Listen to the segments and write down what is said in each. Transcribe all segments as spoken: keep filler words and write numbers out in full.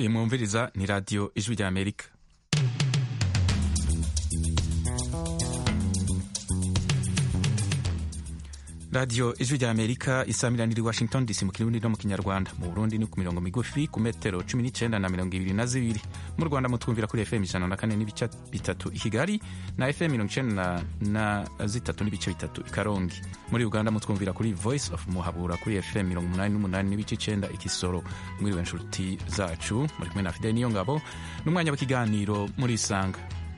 mwumviriza ni radiyo ijwi rya amerika. radiyo ijwi rya amerika isamirana iri Washington D C mu kirundi no mu kinyarwanda. Mu Burundi ni ku mirongo migufi ku metero cumi n'icenda na mirongo ibiri na zibiri. Mu Rwanda mutwumvira kuri F M ijana na kane n'ibice bitatu i Kigali na F M mirongo icenda na zitatu n'ibice bitatu i Karongi. Muri Uganda mutwumvira kuri Voice of Muhabura kuri F M mirongo umunani n'umunani n'ibice icenda i Kisoro. Mwiriwe nshuti zacu, muri kumwe na Fidel Niyongabo n'umwanya w'ikiganiro muri Isanga.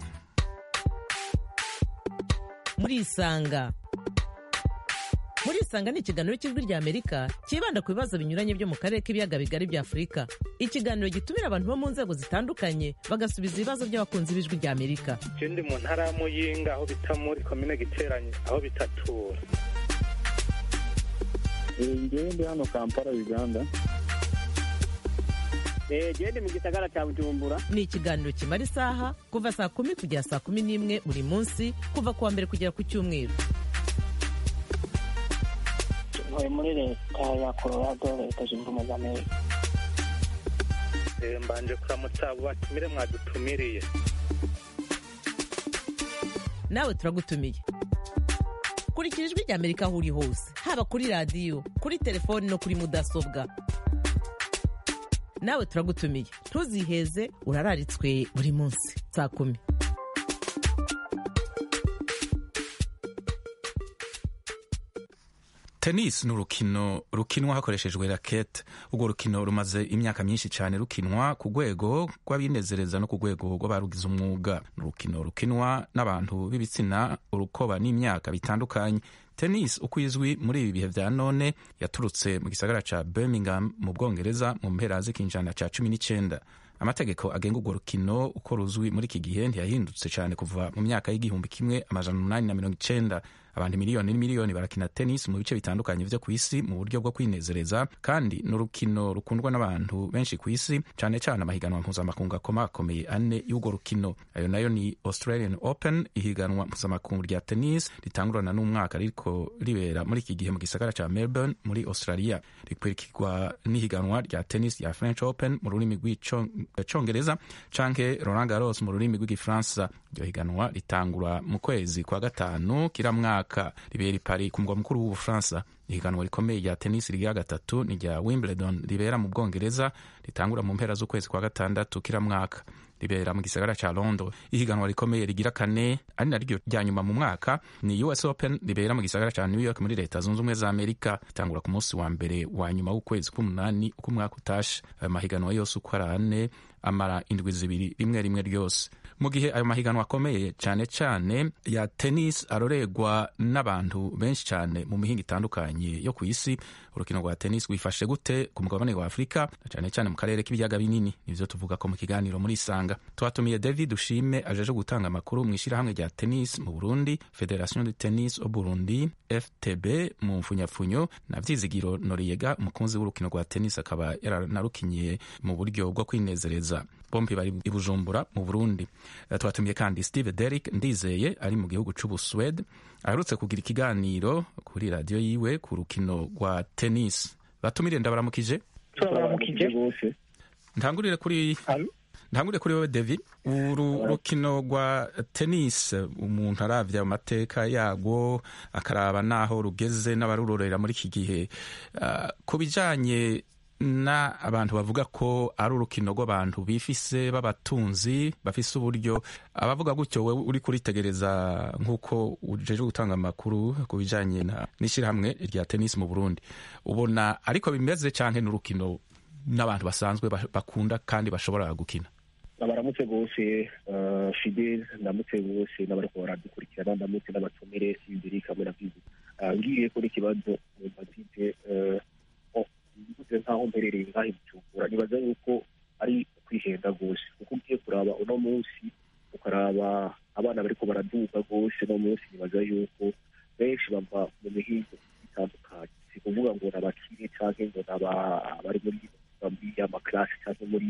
Muri Isanga muri Isanga ni ikiganiro cy'ijwi rya Amerika kibanda ku bibazo binyuranye byo mu karere k'ibiyaga bigari bya Afurika. Ikiganiro gitumira abantu bo mu nzego zitandukanye bagasubiza ibibazo by'abakunzi b'ijwi rya Amerika. Je ndi mu ntara ya Muyinga aho bita muri komine Giteranye aho bitatura. Ngewe ndi hano Kampala Uganda. Je ndi mu gisagara cya Bujumbura. Ni ikiganiro kimara isaha kuva saa kumi kugera saa kumi n'imwe buri munsi kuva kuwa mbere kugera ku Cyumweru. Muri leta ya Colorado leta zunze ubumwe za Amerika. Mbanje kuramutsa abo batumire mwadutumiriye. Nawe turagutumiye. Kurikira ijwi rya Amerika aho uri hose, haba kuri radiyo, kuri telefoni no kuri mudasobwa. Nawe turagutumiye, ntuziheze, urararitswe buri munsi saa kumi. Tennis ni urukino rukinwa hakoreshejwe rakete. Urwo rukino rumaze imyaka myinshi cyane rukinwa ku rwego rw'abinezereza no ku rwego rw'abarugize umwuga. Ni urukino rukinwa n'abantu b'ibitsina, urukoba n'imyaka bitandukanye. Tennis uko izwi muri ibi bihe vya none yaturutse mu gisagara ca Birmingham mu Bwongereza mu mpera z'ikinjana ca cumi n'icenda. Amategeko agenga urwo rukino uko ruzwi muri iki gihe ntiyahindutse cyane kuva mu myaka y'igihumbi kimwe amajana umunani na mirongo icenda. Abantu miliyoni n'imiliyoni barakina tennis mu bice bitandukanye vyo ku isi mu buryo bwo kwinezereza, kandi ni urukino rukundwa n'abantu benshi ku isi, cyane cyane amahiganwa mpuzamakungu akomakomeye ane y'urwo rukino. Ayo nayo ni Australian Open, ihiganwa mpuzamakungu rya tennis ritangurana n'umwaka ririko ribera muri iki gihe mu gisagara ca Melbourne muri Australia. Rikurikirwa n'ihiganwa rya tennis ya French Open mu rurimi rw'icongereza canke Roland Garros mu rurimi rw'igifaransa. Iryo higanwa ritangura mu kwezi kwa gatanu kira mwaka, ribera i Paris ku mugwa mukuru w'Ubufaransa. Ihiganwa rikomeye rya tennis rigira gatatu ni rya Wimbledon ribera mu Bwongereza, ritangura mu mpera z'ukwezi kwa gatandatu kira mwaka, ribera mu gisagara ca Londres. Ihiganwa rikomeye rigira kane ari naryo rya nyuma mu mwaka ni U S Open ribera mu gisagara ca New York muri leta zunze ubumwe za Amerika, ritangura ku munsi wa mbere wa nyuma w'ukwezi k'umunani uko umwaka utashe. Ayo mahiganwa yose uko ari ane amara indwi zibiri rimwe rimwe ryose. Mu gihe ayo mahiganwa akomeye cyane cyane ya tennis aroregwa n'abantu benshi cyane mu mihinga itandukanye yo ku isi, urukino rwa tennis rwifashe gute ku mugabane wa Afurika cyane cyane mu karere k'ibiyaga binini? Nivyo tuvuga ko mu kiganiro muri Isanga. Twatumiye David Ushime ajeje gutanga amakuru mu ishirahamwe rya tennis mu Burundi, Federation de Tennis au Burundi F T B mu mfunyapfunyo, na Vyizigiro Noriega umukunzi w'urukino rwa tennis akaba yaranarukinye mu buryo bwo kwinezereza. Bombi bari i Bujumbura mu Burundi. Twatumiye kandi Steve Derrick Ndizeye ari mu gihugu c'Ubuswede, aherutse kugira ikiganiro kuri radio yiwe ku rukino rwa tennis. Batumire ndabaramukije. Turabaramukije bose. Ntangurire kuri Ntangurire kuri wewe David. Uru rukino rwa tennis umuntu aravya amateka yagwo akaraba naho rugeze n'abarurorera muri iki gihe, uh, ku bijanye na abantu bavuga ko ari urukino rw'abantu bifise b'abatunzi bafise uburyo, abavuga gutyo wewe uri kuritegereza nk'uko ujeje gutanga amakuru ku bijanye n'ishirahamwe rya tennis mu Burundi, ubona ariko bimeze canke n'urukino n'abantu basanzwe bakunda kandi bashobora gukina? Nabaramutse gose uh, Fidel, ndamutse gose n'abariko baradukurikirana, ndamutse n'abatumire Sibiri kamwe na Vizi. Uh, ngiye kuri kibazo mu batite uh, ngize nkaho mperereye ngaho Bujumbura, nibaza yuko ari kwihenda gose, kuko ugiye kuraba uno munsi ukaraba abana bariko baraduga gose no munsi, nibaza yuko benshi bava mu mihingo itandukanye, si kuvuga ngo n'abakiri canke ngo n'abari muri amaklasi canke muri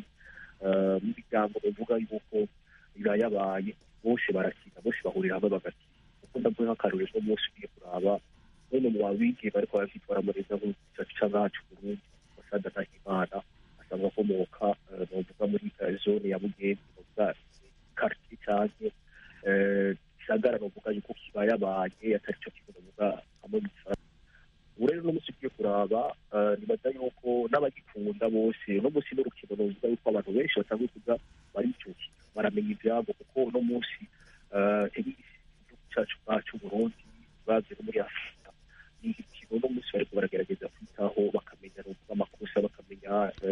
imiryango bavuga yuko birayabaye, bose barakina, bose bahurira hamwe bagakina. Kuko ndavuga nk'akarorero no munsi ugiye kuraba bene mu babigi bariko barakitwara muri za nk'icyacu cyacu Burundi, Basada Nahimana asanzwe akomoka novuga novuga muri zone ya Bugenzi novuga quartier canke gisagara novuga yuko kibayabaye atari cyo kintu novuga hamwe mu ubu rero n'umunsi ugiye kuraba nibaza yuko n'abagikunda bose no munsi n'urukino novuga yuko abantu benshi batanguye kuza baricuki baramenya ivyabo kuko no munsi igihugu cacu bacu Burundi baze muri Afurika ni ikintu no munsi bariko baragerageza kwitaho bakamenya novuga amakosa bakamenya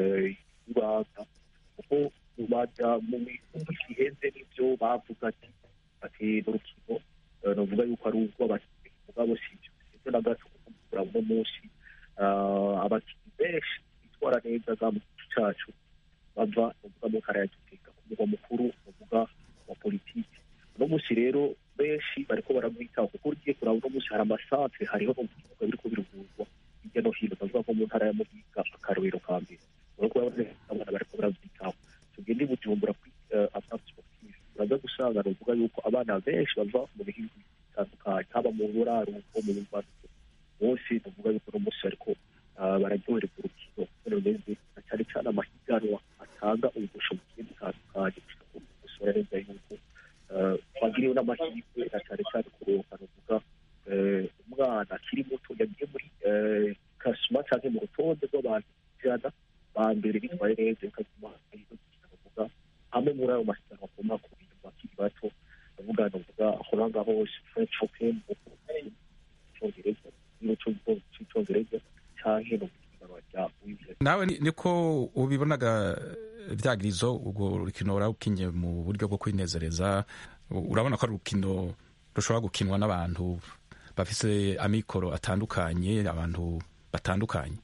ibanga kuko ubaja mu minsi iheze n'ivyo bavuga ati ati n'urukino novuga yuko ari urw'abakinnyi mugabo sivyo sivyo na gato uno munsi abakinnyi benshi bitwara neza za mu gihugu cacu bava novuga mu ntara ya Gitega ku mugwa mukuru novuga wa politiki uno munsi rero benshi bariko baragwitaho kuko ugiye kuraba uno munsi hari amasantre hariho no bibuga biriko birugurwa hirya no hino bavuga ko mu ntara ya Mugiga akarorero ka mbere uriko abana bariko baragwitaho tugende Bujumbura kuri asantre sportive uraza gusanga novuga yuko abana benshi bava mu bihugu bitandukanye haba mu buraruko mu Rwanda bose tuvuga yuko uno munsi ariko bararyoherwa urukino rumeze na cyane cyane amahiganwa atanga ubusho bugiye butandukanye gushika ku musore neza yuko twagiriwe n'amahirwe na cyane cyane kuronka novuga umwana akiri muto yagiye muri kasuma canke mu rutonde rw'abantu ijana ba mbere bitwaye neza ukazuma novuga hamwe muri ayo masiganwa akoma ku bintu bakiri bato novuga novuga aho ngaho hose French Open Congereza cy'icyongereza canke no kugiranwa rya Wimbledon. Nawe niko ubibonaga vyagirizo ubwo rukino rawukinye mu buryo bwo kwinezereza urabona ko ari urukino rushobora gukinwa n'abantu bafise amikoro atandukanye abantu batandukanye.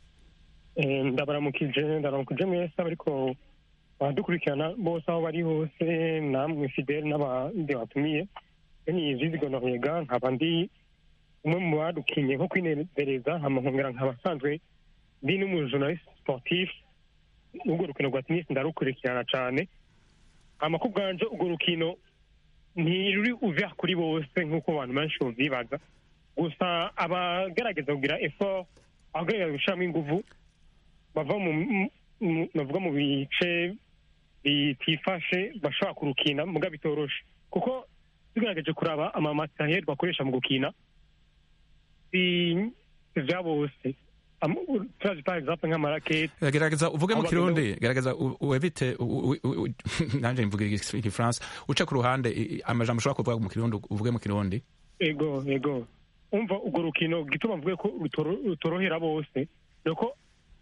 ndabaramukije ndabaramukije mwese abariko badukurikirana bose aho bari hose namwe Fidel n'abandi batumiye ni Vizigonorega nkaba ndi umwe mu badukinye nko kwinezereza nkongera nk'abasanzwe ndi n'umujournaliste sportif urwo rukino rwa tennis ndarukurikirana cane hama ku bwanje urwo rukino ntiruri ouvert kuri bose nk'uko abantu benshi bavyibaza gusa abagerageza kugira effort abagerageza gushiramo inguvu bava mu navuga mu bice bitifashe bashobora kurukina muga bitoroshe kuko tugerageje kuraba amamataheri bakoresha mu gukina si vya bose turazi par exemple nk'amarakete gerageza uvuge mu kirundi gerageza uevite nanje mvuge igifaransa uca ku ruhande amajambo ushobora kuvuga mu kirundi uvuge mu kirundi ego ego umva urwo rukino gituma mvuge ko rutorohera bose nuko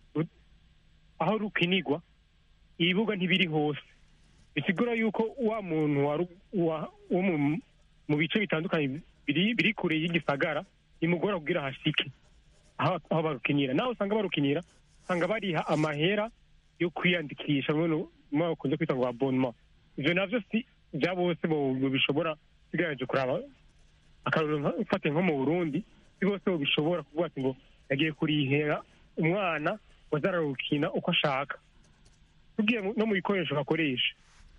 aho rukinigwa ibibuga ntibiri hose bisigura yuko wa muntu wo mu bice bitandukanye biri kure y'igisagara imugora kugira hashike aho barukinira naho usanga barukinira usanga bariha amahera yo kwiyandikisha mwe bakunze kwita ngo abonnement ivyo navyo si vya bose bishobora sigaraje kuraba akarorero mfate nko mu Burundi si bose bishobora kuvuga ati ngo yagiye kurihera umwana wazararukina uko ashaka tugiye no mu bikoresho bakoresha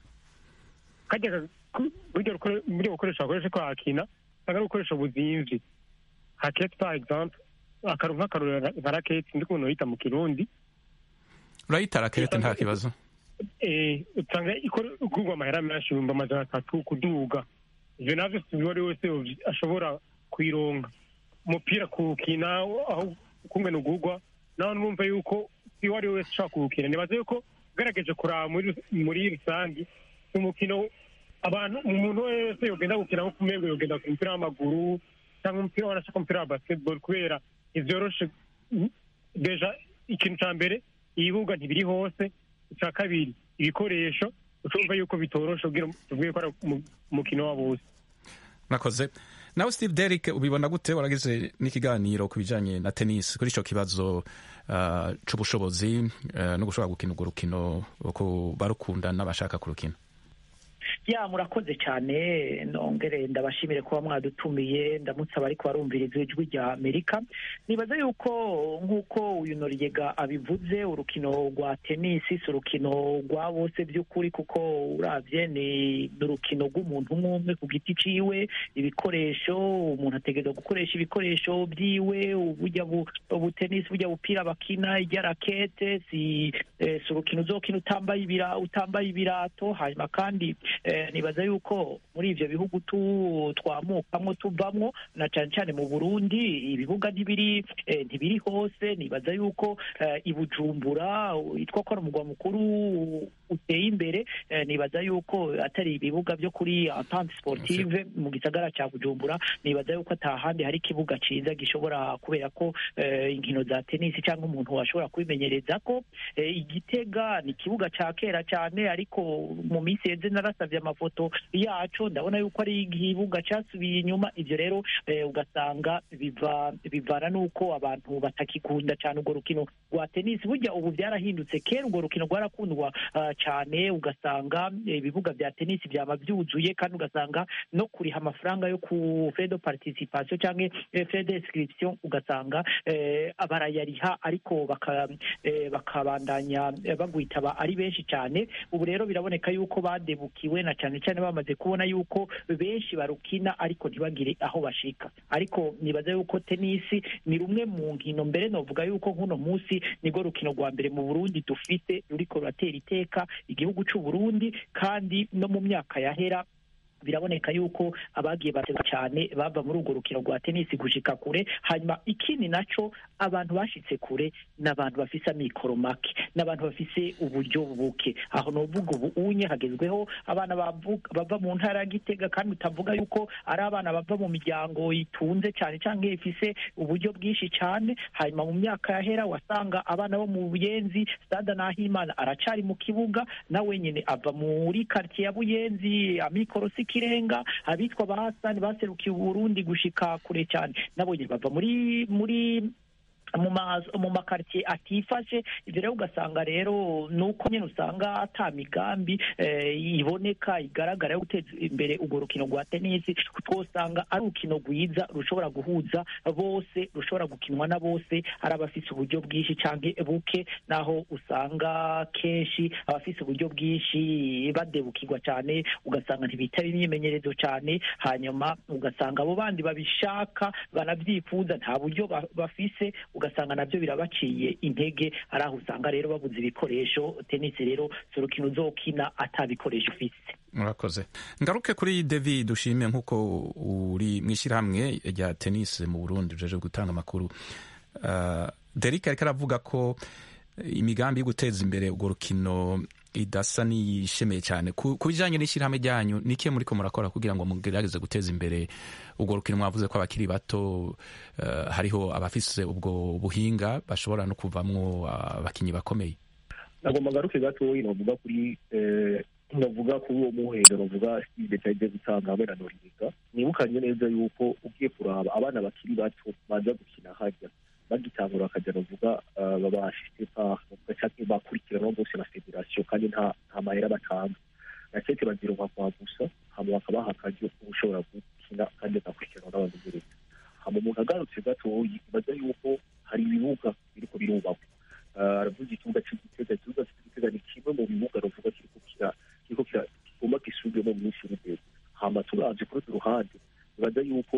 kajya buryo bukoresha bakoresha ko hakina usanga ari ubukoresho buzimvye hakete par exemple akaronka akarorero nka rakete ndi kubona yita mu kirundi urayita rakete nta kibazo eh usanga igurwa amahera menshi ibihumbi amajana atatu kuduga ivyo navyo si buri wese ashobora kuyironka umupira kuwukina aho kumwe n'ugurwa naho numva yuko si wari wese ashaka kuwukina nibaze yuko ugerageje kuraba muri rusangi umukino abantu umuntu wese yogenda gukina nko kumengo yogenda ku mupira w'amaguru cyangwa umupira wanashaka umupira wa basketball kubera ivyoroshe deja ikintu ca mbere ibibuga ntibiri hose icya kabiri ibikoresho ucumva yuko bitoroshe ubwiye ko ari umukino wa bose nakoze nawe Steve Derrick ubibona gute waragize n'ikiganiro ku bijanye na tennis kuri ico kibazo uh, c'ubushobozi uh, no gushobora gukina urwo rukino ko barukunda n'abashaka kurukina ya murakoze cyane nongere ndabashimire kuba mwadutumiye ndamutse abariko barumviriza ijwi rya Amerika. Nibaza yuko nk'uko uyu Noriega abivuze urukino rwa tenisi si urukino rwa bose by'ukuri, kuko uravye ni urukino rw'umuntu umwe ku giti ciwe. Ibikoresho umuntu ategerezwa gukoresha ibikoresho byiwe, uburya bu tenisi burya bupira bakina irya rakete si eh, si urukino uzokina utambaye ibira utambaye ibirato. Hanyuma kandi eh, nibaza yuko muri ivyo bihugu tu twamukamwo tuvamwo na cyane cyane mu Burundi ibibuga ntibiri eh, ntibiri hose. Nibaza yuko eh, ibujumbura itwa ko ari umugwa mukuru uteye imbere, eh, nibaza yuko atari ibibuga byo kuri entente sportive mu gisagara cya Bujumbura. Nibaza yuko atahandi hari ikibuga ciza gishobora, kubera ko eh, inkino za tenisi cyangwa umuntu washobora kwimenyereza ko eh, Igitega ni ikibuga ca kera cyane, ariko mu minsi yeze narasavye amafoto yaco ndabona yuko ari igibuga cyasubiye inyuma. Ivyo rero eh, ugasanga biva bivana nuko abantu batakikunda cyane urwo rukino rwa tenisi. Burya ubu byarahindutse, kera urwo rukino rwarakundwa uh, cyane, ugasanga ibibuga bya tenisi byaba byuzuye, kandi ugasanga no kuriha amafaranga yo ku frais de participation cyangwa frais d'inscription ugasanga eh, barayariha, ariko baka eh, bakabandanya eh, bagwitaba ari benshi cyane. Ubu rero biraboneka yuko badebukiwe na cyane cyane bamaze kubona yuko benshi barukina ariko ntibagire aho bashika. Ariko nibaza yuko tenisi ni rumwe mu nkino, mbere novuga yuko nk'uno munsi nigo rukino rwa mbere mu Burundi dufite ruriko ruratera iteka igihugu cy'u Burundi, kandi no mu myaka yahera biraboneka yuko abagiye bateza cyane bava muri urwo rukino rwa tenisi gushika kure. Hanyuma ikindi naco abantu bashitse kure n'abantu bafise amikoro make, n'abantu bafise uburyo buke. Aho novuga ubu unye hagezweho abana bava mu ntara ya Gitega, kandi utavuga yuko ari abana bava mu miryango itunze cyane cyangwa ifise uburyo bwinshi cyane. Hanyuma mu myaka yahera wasanga abana bo mu Buyenzi, Stade Nahimana aracari mu kibuga, nawe nyene ava muri quartier ya Buyenzi, amikoro kirenga. Abitwa bahasani baserukiye Burundi gushika kure cyane nabo bava muri muri mu makartier atifashe. Ivyo rero ugasanga rero nuko nyene usanga ata migambi eh, iboneka igaragara yo guteza imbere urwo rukino rwa tenisi. Twosanga ari urukino rwiza rushobora guhuza bose, rushobora gukinwa na bose, ari abafise uburyo bwinshi canke buke, naho usanga kenshi abafise uburyo bwinshi badebukirwa cyane, ugasanga ntibitaba imyimenyerezo cyane. Hanyuma ugasanga abo bandi babishaka banavyifuza nta buryo bafise, ugasanga nabyo birabaciye intege. Ari aho usanga rero babuze ibikoresho. Tenisi rero si urukino uzokina atabikoresho ufise. Murakoze. Ngaruke kuri David dushime nk'uko uri mw'ishyirahamwe rya tenisi mu Burundi ujeje gutanga amakuru. Uh, Derek ariko aravuga ko imigambi yo guteza imbere urwo rukino idasa n'iyishemeye cyane. Ku bijyanye n'ishyirahamwe ryanyu niki muriko murakora kugira ngo mugerageze guteza imbere urwo rukino? Mwavuze ko abakiri bato uh, hariho abafise ubwo buhinga bashobora no kuvamwo abakinyi uh, bakomeye. Nagomba garuke gatoyi novuga kuri eh, novuga kuri uwo muhendo novuga Steve Taide gutanga hamwe na Noriega. Nibukanye neza yuko ugiye kuraba abana bakiri bato baza gukina hajya bagitangura akajya novuga babashite pa bacake bakurikirana bose na federation, kandi nta nta mahera batanga nakete bagironka kwa gusa hamwe bakabaha akajyo ushobora gukina kandi bakurikirana n'abandi mbere. Hamwe umuntu agarutse gatoyi baza yuko hari ibibuga biriko birubakwa. Aravuga ikibuga cy'Igitega, ikibuga cy'Igitega ni kimwe mu bibuga novuga kiriko kira kiriko kira kigomba gisubirwemo mu minsi iri. Hama turaje kuri ruhande baza yuko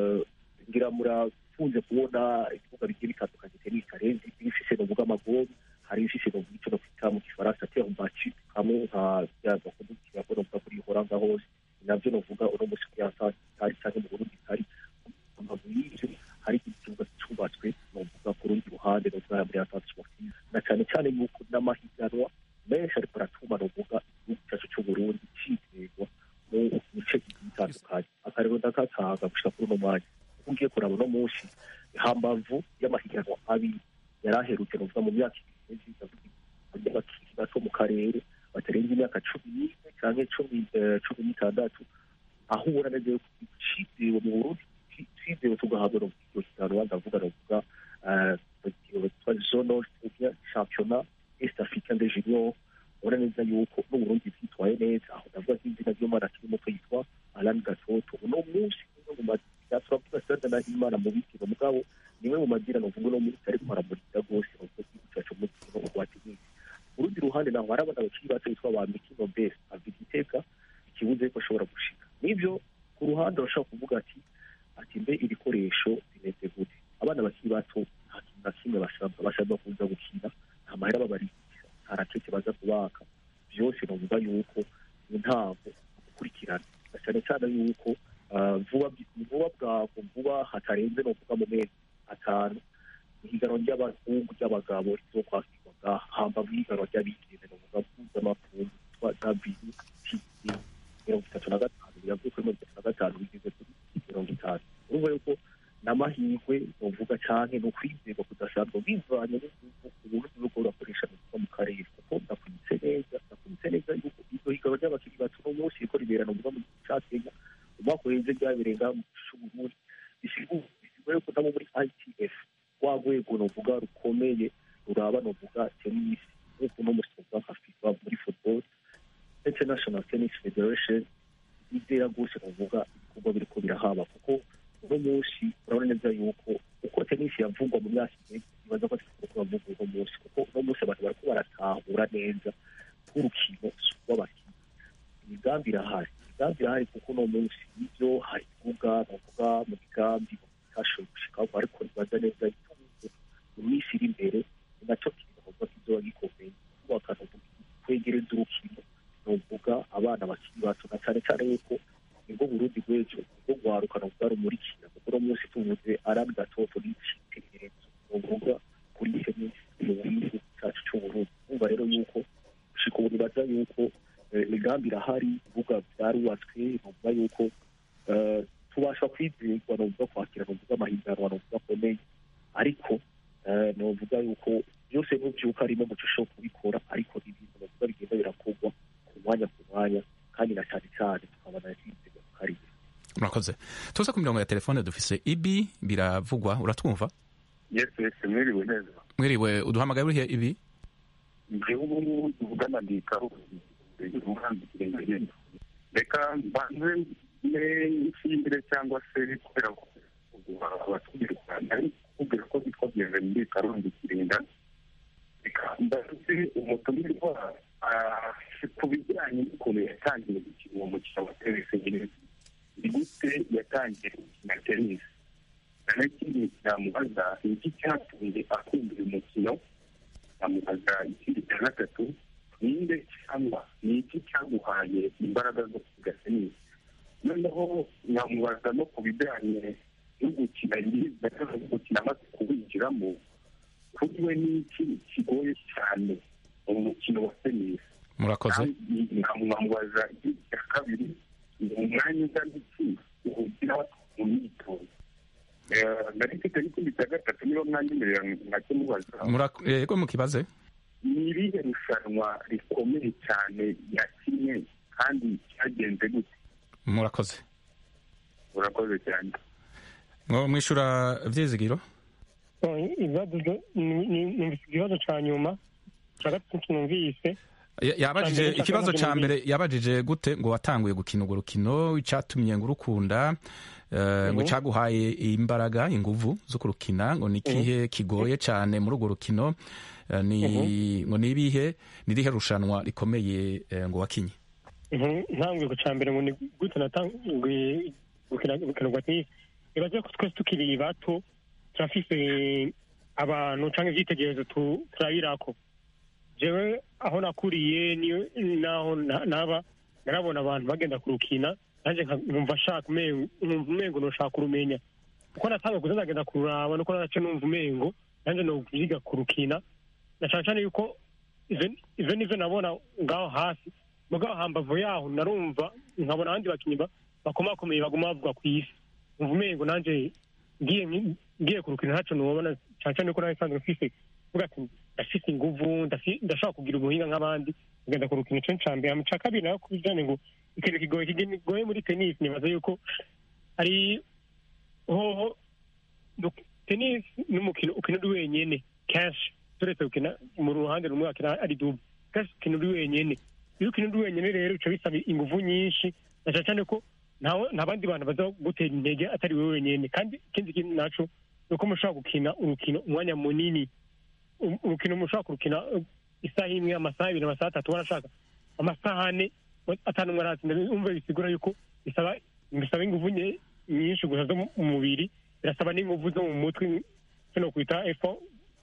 ngira murafunze kubona ibibuga bigiye bitandukanye tennis karenzi bifise novuga amagori, hari ifise novuga icyo kwita mu Kifaransa terre battue, hamwe nka byaza kudukira ko novuga kuri horanga hose. Navyo novuga uno musi byasa hari cyane mu Burundi hari amabwiriza, hari ikibuga cyubatswe novuga ku rundi ruhande novuga muri atatu sportive, na cyane cyane yuko n'amahiganwa menshi ariko aratuma novuga igihugu cyacu cy'u Burundi cyitegwa mu bice bitandukanye. Akarero ndakatanga gushika kuri uno mwanya ugiye kuraba no munsi hambavu y'amahiganwa abiri yaraherutse novuga mu myaka ibiri y'abakiri bato mu karere batarenze imyaka cumi n'imwe canke cumi cumi n'itandatu, aho ubona neza yuko icizewe mu Burundi cizewe tugahabwa no higanwa ndavuga novuga twa zone championnat est africain des juniors ubona neza yuko n'uburundi bwitwaye neza aho ndavuga nk'izina ry'umwana akiri muto yitwa Alan Gatoto uno munsi mu mazina turavuga Stade Nahimana mu bikino mugabo niwe mu mazina novuga uno munsi ariko aramurika rwose mu gihugu cyacu mu mukino wa tennis urundi ruhande naho hari abana bakiri bato bitwa ba Mikino Best abigiteka ikibuze ko ashobora gushika nivyo ku ruhande urashobora kuvuga ati ati mbe ibikoresho bimeze gute abana bakiri bato nta kintu na kimwe basabwa basabwa kuza gukina nta mahera babarikira nta rakete baza kubaka byose novuga yuko intango gukurikirana cyane cyane yuko vuba vuba bwako vuba hatarenze novuga mu mezi atanu ihiganwa ry'abahungu ry'abagabo rizo kwakirwa hamba bw'ihiganwa ry'abigeme novuga mpuzamakungu twa W T A mirongo itatu na gatanu biravuye kuri mirongo itatu na gatanu bigeze kuri mirongo itanu urumva yuko n'amahirwe novuga canke no kwizerwa kudasanzwe bivanye n'uburyo bwo gukoresha mu karere kuko ndakwitse neza ndakwitse neza yuko iryo higanwa ry'abakiri bato no munsi riko ribera novuga mu gihugu ca Kenya umwaka uheze ryabereye ngaha mu Burundi bisigura yuko nabo muri I T F rwa rwego novuga rukomeye ruraba novuga tennis nk'uko no musoza nka FIFA muri football International Tennis Federation izera gose novuga ibikorwa biriko birahaba kuko uno munsi urabona neza yuko uko tennis yavugwa mu myaka ibiri ibaza ko ariko bavugwa uno munsi kuko uno munsi abantu bariko baratahura neza k'urukino rw'abakinnyi imigambi irahari imigambi irahari kuko uno munsi ivyo hari kuvuga novuga mu migambi kashoboye gushikaho ariko ibaza neza mu minsi iri imbere ni naco kintu novuga kizoba gikomeye kubaka kwegereza urukino novuga abana bakiri bato na cane cane yuko nibwo Burundi bw'ejo nibwo rwaruka novuga rumurikira kuko uno munsi tuvuze Alan Gatoto n'icitegererezo novuga kuri tennis mu gihugu cyacu c'Uburundi umva rero yuko gushika ubu nibaza yuko imigambi irahari ibibuga vyarubatswe novuga yuko tubasha kwizerwa novuga kwakira novuga amahiganwa novuga akomeye ariko novuga yuko byose n'uvyuka arimo muco ushobora kubikora ariko ibintu novuga bigenda birakorwa ku mwanya ku mwanya kandi na cyane cyane tukabona kwizerwa ku karere murakoze tuza ku mirongo ya telefone dufise Ibi biravugwa uratwumva yes yes mwiriwe neza mwiriwe uduhamagaye urihe Ibi igihugu tuvugana ndikaho umuhanzi kirengeye reka mbanze n'ikimbire cyangwa se kubera ko abatumira Rwanda kubera ko bitwagenze muri Karongi Kirinda reka mbanze umutumirwa ku bijyanye n'ukuntu yatangiye gukina uwo mukino wa tennis nyine ni gute yatangiye gukina tennis na ikindi cyamubaza iki cyatumye akunda uyu mukino amubaza ikindi cya gatatu ninde cyangwa ni iki cyaguhaye imbaraga zo kwiga tennis noneho nyamubaza no ku bijyanye no gukina yiza no gukina amaze kuwinjiramo kuri we ni iki kigoye cyane mu mukino wa tennis murakoze nkamubaza ikindi cya kabiri ni umwanya ungana iki ugira mu myitozo nari mfite n'ikindi cya gatatu niba mwanya imbere nacyo mubaza yego mukibaze ni irihe rushanwa rikomeye cyane yakinye kandi cyagenze gute murakoze murakoze cyane mwishura vyizigiro numvise ikibazo ca nyuma ca gatatu numvise yabajije ikibazo ca mbere yabajije gute ngo watanguye gukina urwo rukino icatumye ngo urukunda ngo caguhaye imbaraga inguvu zo kurukina ngo nikihe kigoye cane muri urwo rukino ni ngo nibihe nirihe rushanwa rikomeye ngo wakinye ntanguye ku ca mbere ngo ni gute natanguye gukina rwa tennis ibaze ko twese tukiri bato turafise abantu canke ivyitegererezo turabirako jewe aho nakuriye niyo naho naba narabona abantu bagenda kurukina nanje nkumva shaka numva umengo noshaka kurumenya uko natanga kuza ndagenda kuraba nuko nace numva umengo nanje no kwiga kurukina na cyane cyane yuko izo nizo nabona ngaho hasi mugabo hambavu yaho narumva nkabona abandi bakinyi bakomakomeye baguma bavuga ku isi numva umengo nanje ngiye ngiye kurukina ntaco nubona cyane cyane ko nasanzwe mfise vuga ati ndafise inguvu ndashaka kugira ubuhinga nk'abandi ngenda kurukina ico ncambere mu kabiri nayo kubijanye ngo ikintu kigoye kigoye muri tennis nibaza yuko ari hoho tennis n'umukino ukina uri wenyene kenshi turetse ukina mu ruhande rumwe akina ari double kenshi ukina uri wenyene iyo ukina uri wenyene rero bica bisaba inguvu nyinshi na cane cane ko nta bandi bantu baza gutera intege atari wewe wenyene kandi ikindi kintu naco ni uko mushobora gukina urukino umwanya munini urukino mushobora kurukina isaha imwe amasaha ibiri amasaha atatu warashaka amasaha ane atanu umwe aratsinda umva bisigura yuko bisaba bisaba inguvu nyinshi gusa zo mu mubiri birasaba n'inguvu zo mu mutwe kino kwita effort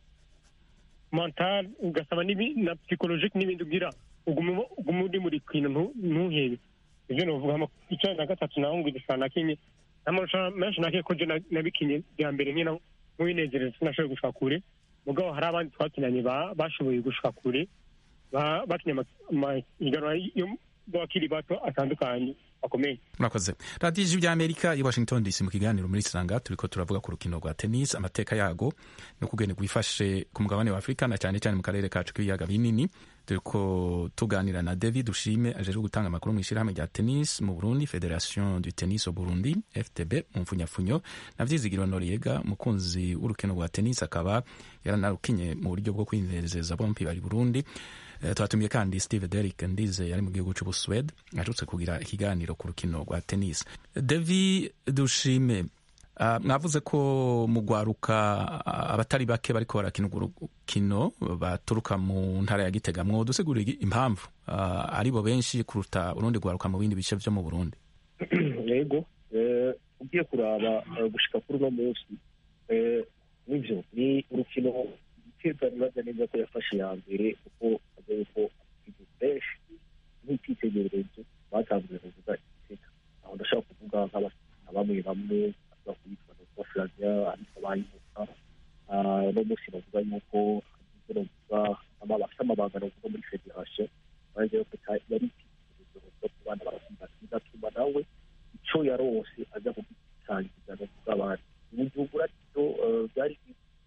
mental ugasaba na psychologique n'ibindi ugira uguma uri muri kino ntuhebe ivyo novuga icana na gatatu naho ngo igishana kinye amarushanwa menshi nake ko je nabikinye bya mbere nyina mu binezereza sinashoboye gushika kure mugabo hari abandi twakinanye bashoboye gushika kure bakinye amahiganwa y'abakiri bato atandukanye bakomeye. Murakoze. Radiyo ijwi ry'Amerika i Washington D C mu kiganiro muri Sanga turiko turavuga ku rukino rwa tennis amateka yago no kugene gwifashe ku mugabane wa Afrika na cyane cyane mu karere kacu k'ibiyaga binini. Turiko tuganira na David Dushime ajeje gutanga amakuru mu ishirahamwe rya tennis mu Burundi, Federation du Tennis au Burundi F T B mu mfunyafunyo, na Vyizigiro Noriega mukunzi w'urukino rwa tennis akaba yaranarukinye mu buryo bwo kwinezeza bompi bari Burundi. Uh, twatumiye kandi Steve Derrick Ndize yari mu gihugu cy'Ubuswede aherutse kugira ikiganiro ku rukino rwa tennis. David Dushime, uh, mwavuze ko mu gwaruka uh, abatari bake bariko barakina urukino baturuka mu ntara ya Gitega, mwo dusigurira impamvu uh, aribo benshi kuruta urundi gwaruka mu bindi bice vyo mu Burundi? Yego, ugiye kuraba gushika kuri no munsi nivyo ni urukino Keza nibaza neza ko yafashe ya mbere kuko avuye ko benshi nk'ikitegererezo batanguye kuvuga iteka aho ndashaka kuvuga nk'abamwe bamwe bakubitwa no Flavia ariko bayimuka no munsi bavuga yuko bavuga amabafite amabanga no kuvuga muri federation baje ko yari ikitegererezo ku bana barakumva bigatuma nawe ico yarose aza kugitangiza no kuvuga abantu ubujugura cyo byari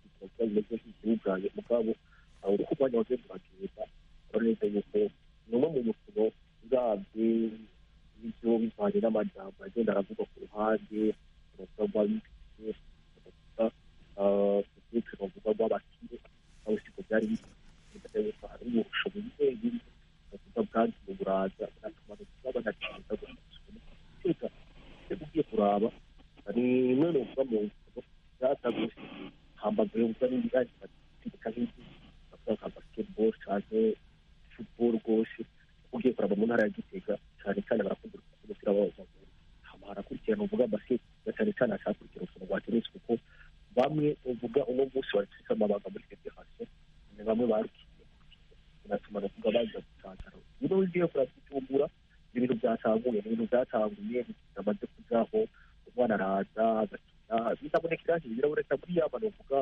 ubwaye mugabo uko kwanya wageze bakeza bareze yuko no mu mukino zabwe ibyo bivanye n'amajambo agenda aravuga ku ruhande urugamba bifite uh kuko kuvuga rw'abakire aho siko byari bifite yuko hari ubushobozi bw'ibindi kuvuga kandi mu buraza natuma n'ubaba nacinza gusa ugiye kuraba ari none uvuga mu byataguse hambaye ubwo n'ibijanye kandi bakora basketball cyane football rwose ugiye kuraba mu ntara ya Gitega cyane cyane barakunda umupira w'amaguru hamara kurikirana uvuga basket cyane cyane asakurikira urukino rwa tennis kuko bamwe uvuga uno munsi barifite amabanga muri federation ni bamwe barukiye binatuma uvuga baza gutangara niba ugiye kuraba icyumura ibintu byatanguye ibintu byatanguye amaze kujaho umwana araza agakina bitabonekera biraboneka muri yaba uvuga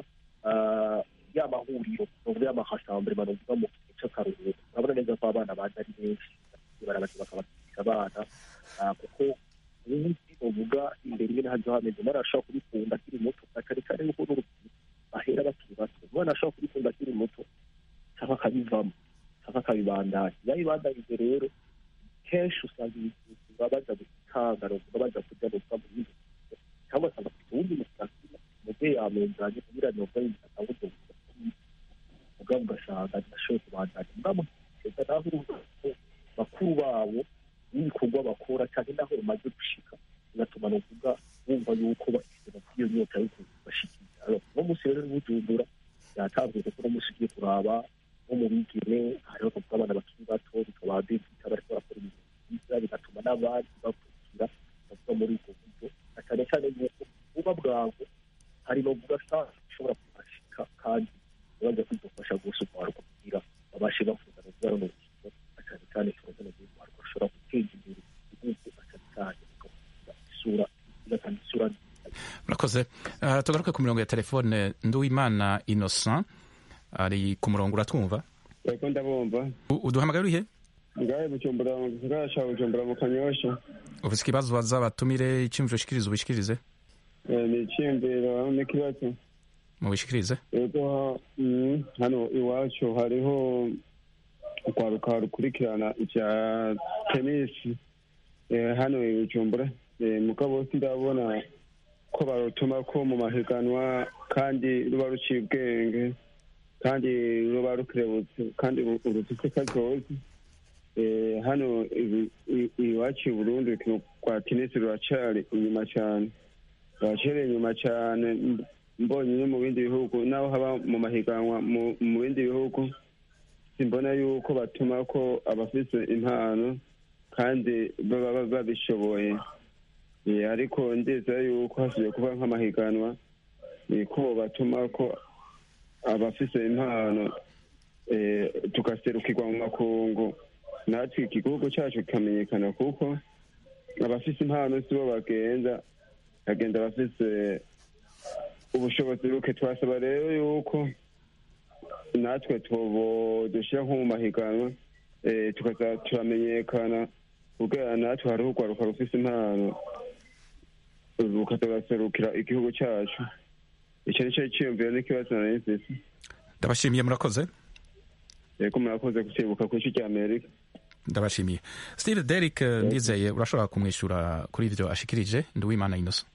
y'amahuriro n'ubwo y'amahasambure bavuga mu gice karuhuko urabona neza ko abana baza ari benshi barabaza bakabakisha abana kuko ubu uvuga imbere y'ibintu hazo hameze marashaka kubikunda akiri muto akari kare nuko n'urukino bahera bakiri bato umwana ashaka kubikunda akiri muto cyangwa akabivamo cyangwa akabibandanya yabibandanyije rero kenshi usanga ibintu babaza gutanga no baza kujya no kuba mu bindi cyangwa se abafite ubundi musakira mubye yamenzanye kugira ngo babe atabuze mugabo ugasanga adashoboye kubandanya mugabo keza naho bakuru babo n'ibikorwa bakora cyane naho bamaze gushika bigatuma no kuvuga bumva yuko bafite iyo nyota yo kubashikira no munsi rero n'ubujumbura yatanzwe kuko no munsi ugiye kuraba nko mu bigire hariho kuvuga abana bakiri bato bikaba bifite bariko bakora ibintu byiza bigatuma n'abandi bakurikira bavuga muri ubwo buryo cyane cyane yuko buba bwabo hari no kuvuga ashobora kubashika kandi baza kwidufasha gusukara kugira babashe bafuza no kugira no cyane cyane cyane no kugira bashobora guteza imbere igihugu cyane cyane isura igatanga isura. Murakoze. Uh, tugaruke ku mirongo ya telefone Nduwimana Innocent ari ku murongo uratwumva? Yego ndabumva. Uduhamagara urihe? Ngaye Bujumbura mu gisagara ca Bujumbura mu Kanyosha. Ufise ikibazo baza batumire icimviro shikiriza ubishikirize? Eh ni icimviro n'ikibazo. Mu bishikirize? Yego hano iwacu hariho ukwaruka rukurikirana icya tennis hano i Bujumbura mugabo ndabona ko barutuma ko mu mahiganwa kandi ruba ruciye ubwenge kandi ruba rukerebutse kandi urufite kazoza. Hano iwacu i Burundi urukino rwa tenisi ruracari inyuma cyane, ruracereye inyuma cyane. Mbonye no mu bindi bihugu naho haba mu mahiganwa mu bindi bihugu, simbona yuko batuma ko abafise impano kandi baba babishoboye. Ariko ndizera yuko hasubiye kuba nk'amahiganwa ko batuma ko abafise impano tugaserukirwa mu makungu, natwe igihugu cyacu kikamenyekana, kuko abafise impano sibo bagenda bagenda bafise ubushobozi buke. Twasaba rero yuko natwe dushyira nko mu mahiganwa tukaza turamenyekana, kugira natwe hariho urwaruka rufise impano rukaza rugaserukira igihugu cyacu. Icyo ni cyo cyiyumviro n'ikibazo nari mfise. Ndabashimiye, murakoze. Yego, murakoze guseruka ku isi cy'Amerika. Ndabashimiye. Steve Derrick, ndizeye urashobora kumwishyura kuri ibyo ashikirije. Nduwimana Innocent.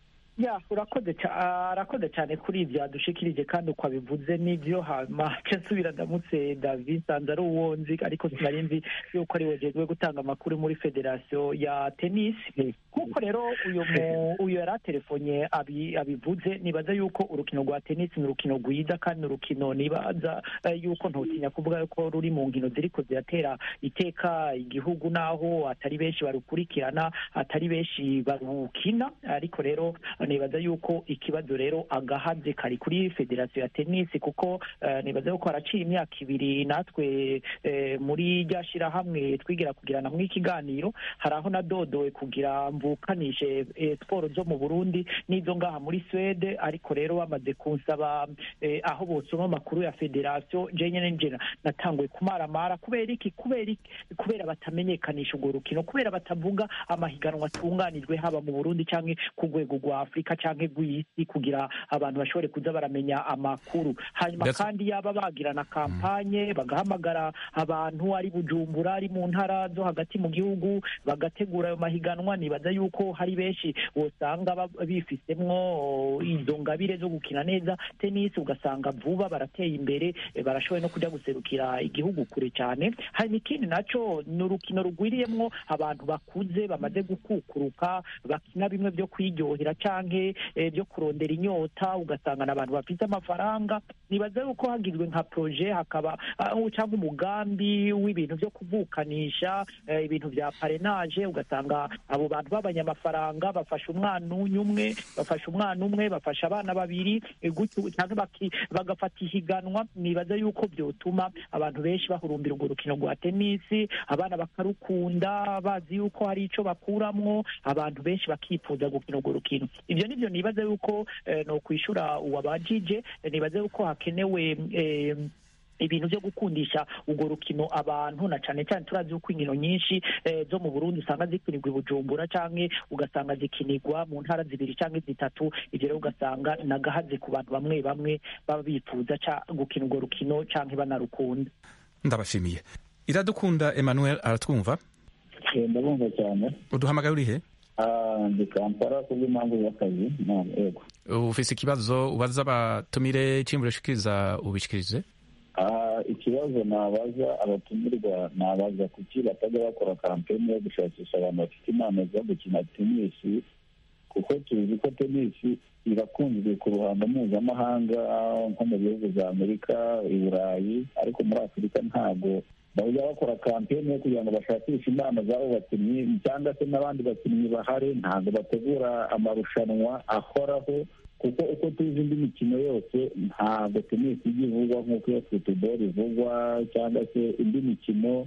Ya, urakoze arakoze cyane kuri ibyo adushikirije, kandi uko abivuze n'ibyo hama nsubira ndamutse David Sanza ari uwonzi, ariko sinari nzi yuko ari wejejwe gutanga amakuru muri federasiyo ya tennis. Kuko rero uyu uyu yaratelefone abivuze, nibaza yuko urukino rwa tennis ni urukino rwiza, kandi urukino nibaza yuko ntotinya kuvuga yuko ruri mu nkino ziriko ziratera iteka igihugu, naho atari benshi barukurikirana, atari benshi barukina. Ariko rero nibaza yuko ikibazo rero agahaze kari kuri federasiyo ya tennis, kuko uh, nibaza yuko haraciye imyaka ibiri natwe uh, muri rya shirahamwe twigira kugirana mu ikiganiro, hari aho nadodowe kugira mvukanishe uh, siporo zo mu Burundi n'izo ngaha muri Swede. Ariko rero bamaze kunsaba uh, aho bosoma amakuru ya federasiyo, je nyene nje natanguye kumaramara. Kubera iki? kubera iki kubera batamenyekanisha urwo rukino, kubera batavuga amahiganwa atunganijwe haba mu Burundi canke ku rwego rwa Afrika canke rw'isi, kugira abantu bashobore kuza baramenya amakuru. Hanyuma That's... kandi yaba bagirana kampanye mm. bagahamagara abantu ari Bujumbura, ari mu ntara zo hagati mu gihugu, bagategura ayo mahiganwa. Nibaza yuko hari benshi usanga bifisemwo izo ngabire zo gukina neza tennis, ugasanga vuba barateye imbere, barashoboye no kuja guserukira igihugu kure cyane. Hari ikindi naco ni urukino rugwiriyemwo abantu bakuze bamaze gukukuruka, bakina bimwe byo kwiryohera canke byo kurondera inyota, ugasanga n'abantu bafite amafaranga. Nibaza yuko hagizwe nka projet, hakaba cyangwa umugambi w'ibintu byo kuvukanisha ibintu bya parrainage, ugasanga abo bantu b'abanyamafaranga bafasha umwana umwe bafasha umwana umwe bafasha abana babiri gutyo, cyangwa bagafata ihiganwa. Nibaza yuko byotuma abantu benshi bahurumbira urwo rukino rwa tenisi, abana bakarukunda bazi yuko hari ico bakuramwo, abantu benshi bakifuza gukina urwo rukino. Ibyo nivyo nibaza yuko eh, no kwishura uwabajije. Nibaza yuko hakenewe eh, ibintu byo gukundisha urwo rukino abantu, na cane cyane turazi uko inkino nyinshi eh, zo mu Burundi usanga zikinirwa i Bujumbura, canke ugasanga zikinirwa mu ntara zibiri canke zitatu. Ivyo rero ugasanga nagahaze ku bantu bamwe bamwe baba bifuza ca gukina urwo rukino canke banarukunda. Ndabashimiye. Iradukunda Emmanuel aratwumva? Ndabumva cyane. Uduhamagaye uri he? Ah, ndi Kampala kubw'impamvu y'akazi. Yego. Ufise ikibazo ubaza abatumire ikimburo shikiriza ubishikirize? Ah, ikibazo nabaza abatumirwa, nabaza kuki batajya bakora kampeni yo gushakisha abantu bafite impano zo gukina tenisi, kuko tuzi ko tenisi irakunzwe ku ruhando mpuzamahanga nko mu bihugu za Amerika, i Burayi, ariko muri Afurika ntabwo bajya bakora kampeni yo kugira ngo bashakishe impano z'abo bakinnyi, cyangwa se n'abandi bakinnyi bahari. Ntabwo bategura amarushanwa ahoraho, kuko uko tuzi indi mikino yose ntabwo tenisi ijya ivugwa nk'uko iyo football ivugwa, cyangwa se indi mikino.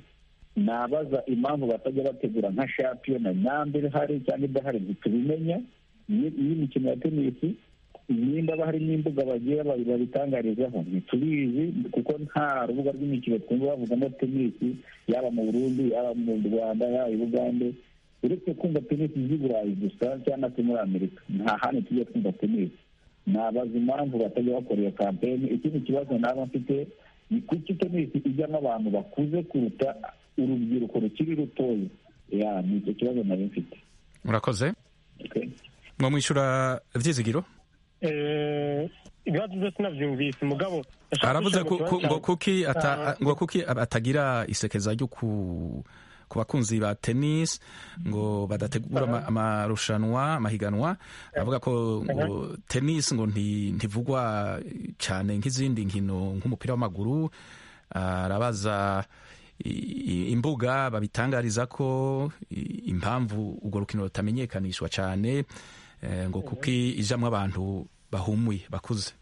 Nabaza impamvu batajya bategura nka shampiyona nyambere hari cyangwa idahari ntitubimenya. Iyi mikino ya tenisi nimba bahari n'imbuga bagiye babitangarizaho ntitubizi, kuko nta rubuga rw'imikino twumva bavugamo tenisi, yaba mu Burundi, yaba mu Rwanda, yaba i Bugande. Uretse kumva tenisi z'i Burayi gusa cyangwa se muri Amerika, nta handi tujya twumva tenisi. Nabaza impamvu batajya bakora iyo kampeni. Ikindi kibazo naba mfite ni kuki tenisi ijyamo abantu bakuze kuruta urubyiruko rukiri rutoya. Ya, ni icyo kibazo nari mfite. Murakoze. Okay. Mwamwishyura Vyizigiro? Eh, ibibazo byose navyumvise mugabo aravuze ngo kuki ngo kuki atagira isekeza ryo ku ku bakunzi ba tennis ngo badategura amarushanwa amahiganwa avuga ko ngo tennis ngo ntivugwa cyane nk'izindi nkino nk'umupira w'amaguru. Arabaza imbuga babitangariza ko impamvu urwo rukino rutamenyekanishwa cyane ngo kuki ijamwo abantu bahumuye bakuze.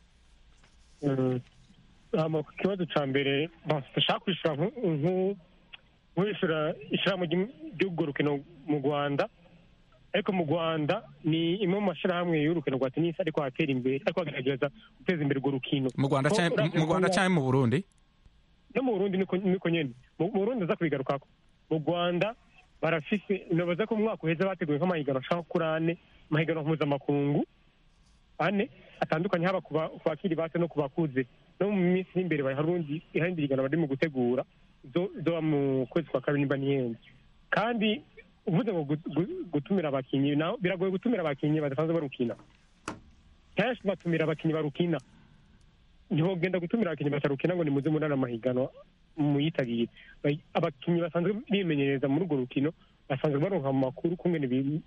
Ku kibazo cya mbere bashaka kwishura nk'uwishyura ishyirahamwe ry'urwo rukino mu Rwanda, ariko mu Rwanda ni imwe mu mashyirahamwe y'urukino rwa tenisi ariko atera imbere ariko agerageza guteza imbere urwo rukino mu Rwanda cyangwa mu Burundi. No mu Burundi niko nyene. Mu Burundi aza kubigarukako. Mu Rwanda barafise nabaza ko mu mwaka uheze bateguye nk'amahiganwa ashaka kuri ane, amahiganwa mpuzamakungu ane atandukanye haba ku bakiri bato no ku bakuze. No mu minsi y'imbere baharundi ihandi rigana bari mu gutegura zo mu kwezi kwa kabiri nimba nihenze. Kandi uvuze ngo gutumira abakinyi naho biragoye gutumira abakinyi badasanzwe barukina. Kenshi batumira abakinyi barukina. Niho genda gutumira abakinyi batarukina ngo nimuze muri amahiganwa muyitagire. Abakinyi basanzwe bimenyereza muri urwo rukino basanzwe baronka mu makuru kumwe n'ibintu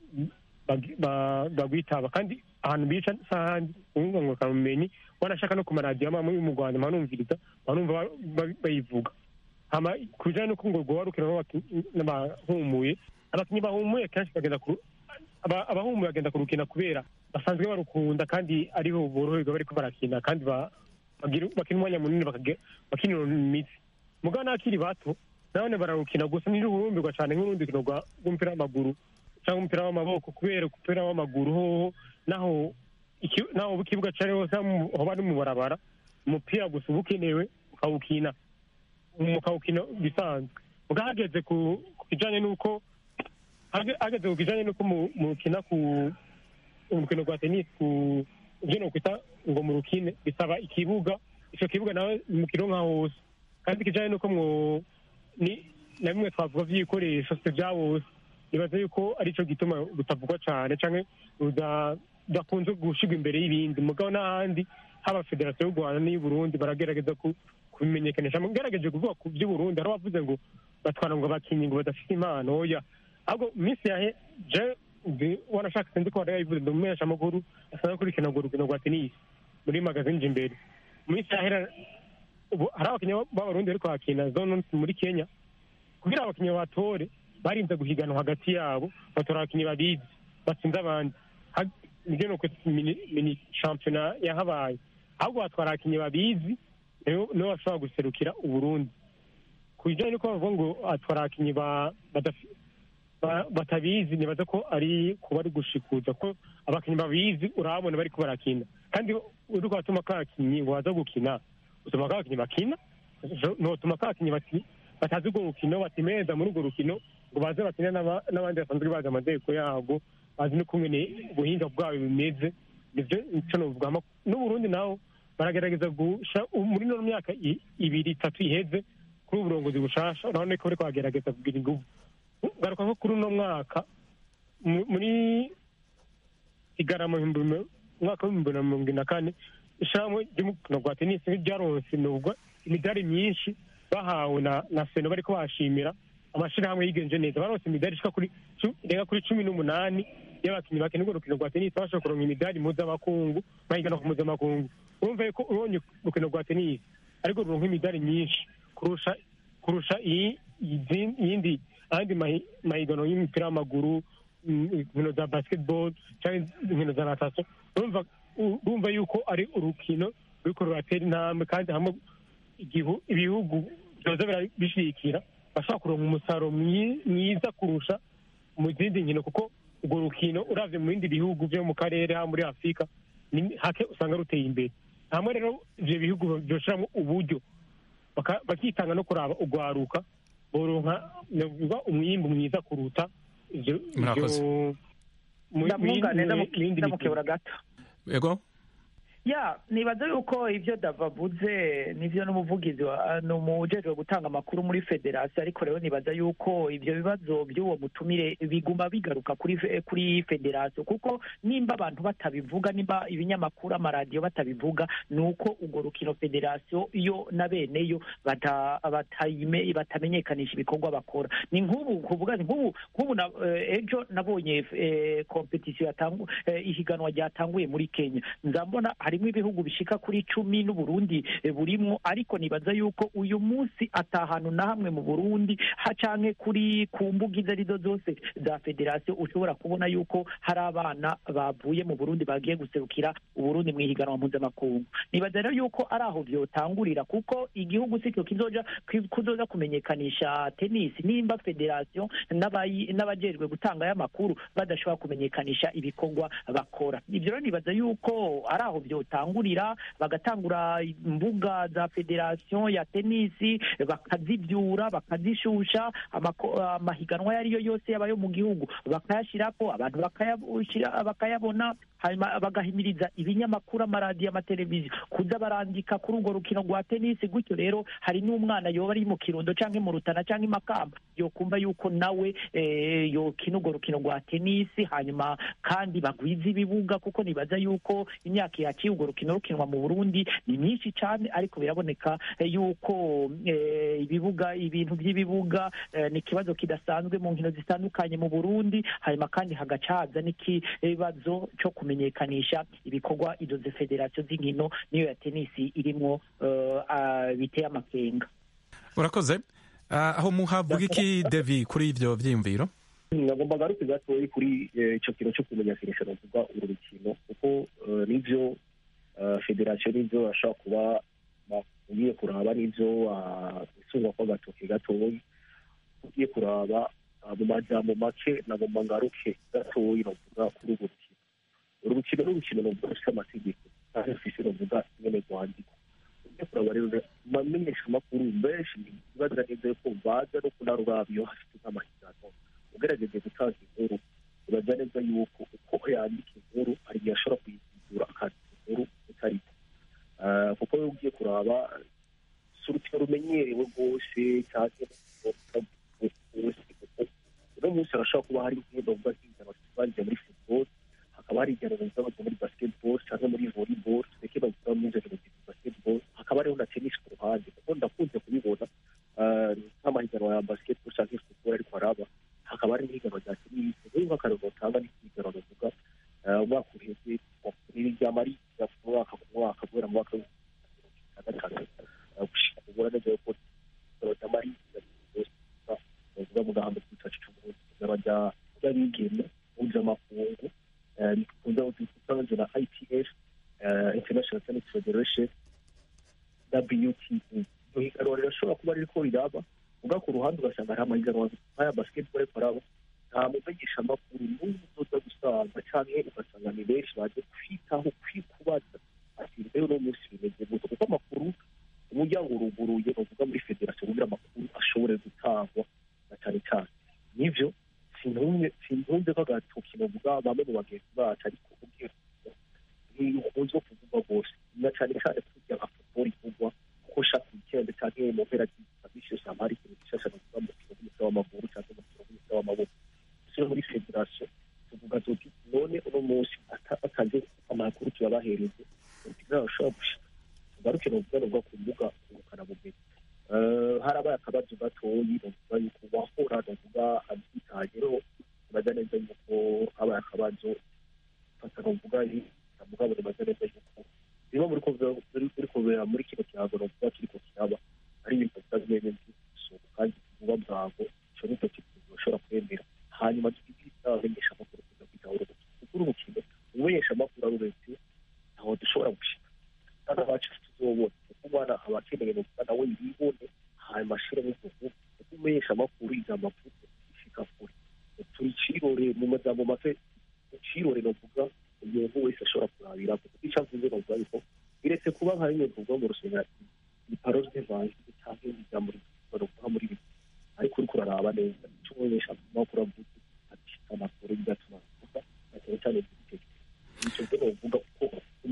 bagwitaba kandi ahantu bica sahandi umwe ngo kamumenyi wanashaka no kumaradiyo amwe mu Rwanda manumviriza banumva bayivuga. Hama kujana no kungo gwa rukino n'abahumuye abakinyi bahumuye kenshi bagenda ku abahumuye bagenda kurukina kubera basanzwe barukunda kandi ariho boroherwa bariko barakina kandi bagira bakina umwanya munini bakinira imitsi. Mugabo nakiri bato nabone bararukina gusa n'iruhurumbirwa cyane nk'urundi rukino rw'umupira w'amaguru cyangwa umupira w'amaboko kubera umupira w'amaguru hoho naho naho bukibuga cyane hose aho bari mu barabara umupira gusa ubukenewe ukawukina umukawukina bisanzwe. Ugahageze ku kijanye nuko hageze ku kijanye nuko mukina ku umukino gwa tennis ku byo no kwita ngo mu rukine bisaba ikibuga, ico kibuga nawe mukiro nka hose kandi kijanye nuko mwo ni na bimwe twavuga vy'ibikoresho se byawose nibaza yuko arico gituma butavugwa cyane canke udakunze gushigwa imbere y'ibindi. Mugabo n'ahandi haba federasiyo y'u Rwanda n'iy'u Burundi baragerageza kubimenyekanisha. Mugerageje kuvuga ku by'u Burundi hari abavuze ngo batwara ngo abakinyi ngo badafite impano oya ahubwo minsi yahe je wanashaka sinzi ko barayivuze ndumesha amakuru asanga kuri kina urukino rwa tennis muri magazine imbere minsi yahe hari abakinyi b'abarundi ariko bakina zone muri Kenya kugira abakinyi batore barinze guhiganwa hagati yabo batora abakinyi babizi batsinze abandi nibyo nuko mini championnat yahabaye ahubwo batwara abakinyi babizi no bashobora guserukira u Burundi. Kujanye nuko bavuga ngo atwara abakinyi batabizi nibaza ko ari kuba ari gushikuza ko abakinyi babizi urabona bari kubarakina kandi uriko batuma kakinyi waza gukina utuma kakinyi bakina no tuma kakinyi bati batazi go rukino batimeza muri urwo rukino ngo baze bakina n'abandi basanzwe baza amadeko yabo bazi no kumwe ubuhinga bwabo bimeze nivyo ico novuga n'u Burundi naho baragerageza gusha muri no myaka ibiri itatu iheze kuri uburongozi bushasha urabona ko bariko bagerageza kugira ingufu garuka nko kuri uno mwaka muri igarama umwaka w'ibihumbi na mirongo ine na kane ishamwe ry'umukino gwa tennis ryaronse nubwo imidari myinshi bahawe na na seno bariko bashimira amashirahamwe yigenje neza baronse imidari ishika kuri rega kuri cumi n'umunani y'abakinyi bakina urwo rukino rwa tennis bashobora kuronka imidari mpuzamakungu bahigana ku mpuzamakungu. Urumva ko ubonye urukino rwa tennis ariko ruronka imidari myinshi kurusha kurusha iyi yindi andi mahigano y'umupira w'amaguru inkino za basketball cyangwa inkino za natation. Urumva yuko ari urukino ruriko ruratera intambwe kandi hamwe ibihugu byoza bishikira bashobora kuronka umusaruro mwiza kurusha mu zindi nkino kuko urwo rukino uravye mu bindi bihugu vyo mu karere ha muri Afrika hake usanga ruteye imbere. Hamwe rero ivyo bihugu byoshiramwo uburyo bakitanga no kuraba ugwaruka boronka navuga umwimbu mwiza kuruta ivyo ndamugane ndamukebura gato yego ya nibaza yuko ibyo davavuze nivyo n'umuvugizi n'umujejwe gutanga amakuru muri federasiyo, ariko rero nibaza yuko ibyo bibazo by'uwo mutumire biguma bigaruka kuri kuri federasiyo, kuko nimba abantu batabivuga, nimba ibinyamakuru amaradiyo batabivuga, ni uko urwo rukino federasiyo yo na beneyo batamenyekanisha ibikorwa bakora. Ni nk'ubu kuvuga nk'ubu nk'ubu ejo nabonye kompetisiyo yatangu ihiganwa ryatanguye muri Kenya, nzambona harimo ibihugu bishika kuri cumi n'Uburundi burimwo, ariko nibaza yuko uyu munsi atahanu na hamwe mu Burundi hacanke kuri ku mbuga izo arizo zose za federasiyo ushobora kubona yuko hari abana bavuye mu Burundi bagiye guserukira Uburundi mu ihiganwa mpuzamakungu. Nibaza rero yuko ari aho vyotangurira, kuko igihugu sicyo kizoja kuzoza kumenyekanisha tenisi nimba federasiyo n'abajejwe gutanga y'amakuru badashobora kumenyekanisha ibikorwa bakora. Ibyo rero nibaza yuko ari aho vyotangurira, bagatangura imbuga za federasiyo ya tenisi bakazivyura bakazishusha, amahiganwa yariyo yose yabayo mu gihugu bakayashirako, abantu bakayabushyira bakayabona, hanyuma bagahimiriza ibinyamakuru amaradiyo amateleviziyo kuza barandika kuri urwo rukino rwa tenisi. Gutyo rero hari n'umwana yoba ari mu Kirundo canke mu Rutana canke Makamba yokumva yuko nawe e, yokina urwo rukino rwa tenisi, hanyuma kandi bagwiza ibibuga, kuko nibaza yuko imyaka yaciye urwo rukino rukinwa mu Burundi ni myinshi cyane, ariko biraboneka yuko e, ibibuga ibintu by'ibibuga e, ni kibazo kidasanzwe mu nkino zitandukanye mu Burundi, hanyuma kandi hagacaza n'ikibazo cyo kumenyekanisha ibikorwa izo federasiyo z'inkino niyo ya tenisi irimo uh, uh, biteye amakenga. Urakoze. Uh, aho muhavuga iki Devi kuri ivyo vyiyumviro? Nagomba garuke gatoyi kuri ico kintu cyo kumenyekanisha novuga uru rukino, kuko nivyo federasiyo nivyo ashobora kuba ugiye kuraba nivyo isungwa kwa gatoke gatoyi, ugiye kuraba mu majambo make nagomba ngaruke gatoyi novuga kuri urwo rukino. Uru rukino n'urukino novuga rufise amategeko kandi rufise novuga nyene rwandiko. Ugiye kuraba rero bamenyesha amakuru benshi bibaza neza yuko baza no kunaruraba iyo hafite nk'amahiganwa, ugerageze gutanga inkuru uraza neza yuko uko yandika inkuru hari igihe ashobora kuyigura akandika inkuru utariko, kuko iyo ugiye kuraba si urukino rumenyerewe rwose cyane uno munsi harashobora kuba hari nk'iyo novuga nk'ijana bagiye muri football, hakaba hari ijana bagiye muri basketball cyangwa muri volleyball, tureke bavuga mu ijana bagiye muri basketball, hakaba hariho na tennis ku ruhande, kuko ndakunze kubibona nk'amahiganwa ya basketball cyangwa football ariko haraba hakaba hari n'ihiganwa rya tenisi. Rero nk'akarero utanga n'ihiganwa bavuga umwaka uheze ryama ari irya ku mwaka ku mwaka guhera mu mwaka w'ibihumbi bibiri na gatanu gushika ubona neza yuko ryama ari bavuga mu gahanda k'icacu c'Uburundi ryaba ry'abigeme mpuzamakungu rikunda gutanzwe na I T F International Tennis Federation W T A. Iryo higanwa rirashobora kuba ririko riraba, uga ku ruhande ugasanga hari amahiganwa nk'aya basketball ariko araba, nta mumenyesha amakuru n'umwe uzoza gusanga canke ugasanga ni benshi baje kwitaho kwikubaza ati rero uno munsi bimeze gute, kuko amakuru umuryango uruguruye bavuga muri federasiyo kugira amakuru ashobore gutangwa na cane cane. Nivyo sintunze ko agatoki bavuga bamwe mu bagenzi bacu, ariko ubwira ntikunzwe kuvugwa rwose na cane cane kurya nka football ivugwa kuko shaka weekend canke mu mpera z'isabisho samari ikintu gishasha bavuga mu mukino w'umupira w'amaguru canke mu mukino w'umupira w'amaboko. Sio muri federasiyo tuvuga tuti none uno munsi ataje amakuru tuyabahereze kugira bashobora gushika tugaruke novuga novuga ku mbuga ngurukanabumenyi. Harabaye akabazo gatoyi novuga yuko wahora novuga abyitayeho, baza neza yuko habaye akabazo fata novuga novuga buri baza neza yuko niba muri kuri kubera muri kino kihago novuga kiriko kiraba ari ibintu bitazimeye by'isuku kandi vuba bwago ico nicyo kintu bashobora kwemera, hanyuma tukibita abamenyesha amakuru kuza kwitahura kuko urukino umenyesha amakuru aruretse aho dushobora gushika kandi abacu tuzobona kuko bana abakeneye novuga nawe yibone hanyuma ashire mu kuvuga kuko umenyesha amakuru ijambo avuga ishika kure turicirore mu majambo make ucirore novuga umuntu wese ashobora kurabira kuko icyo avuze novuga yuko biretse kuba nka rimwe tuvuga ngo rusenya ni parole d'evangile cyangwa ijambo rivuga muri bibi, ariko uriko uraraba neza icyo umenyesha amakuru avuga ati amakuru bigatuma kuvuga cyane cyane itegeko icyo rero uvuga ko ugiye kuraba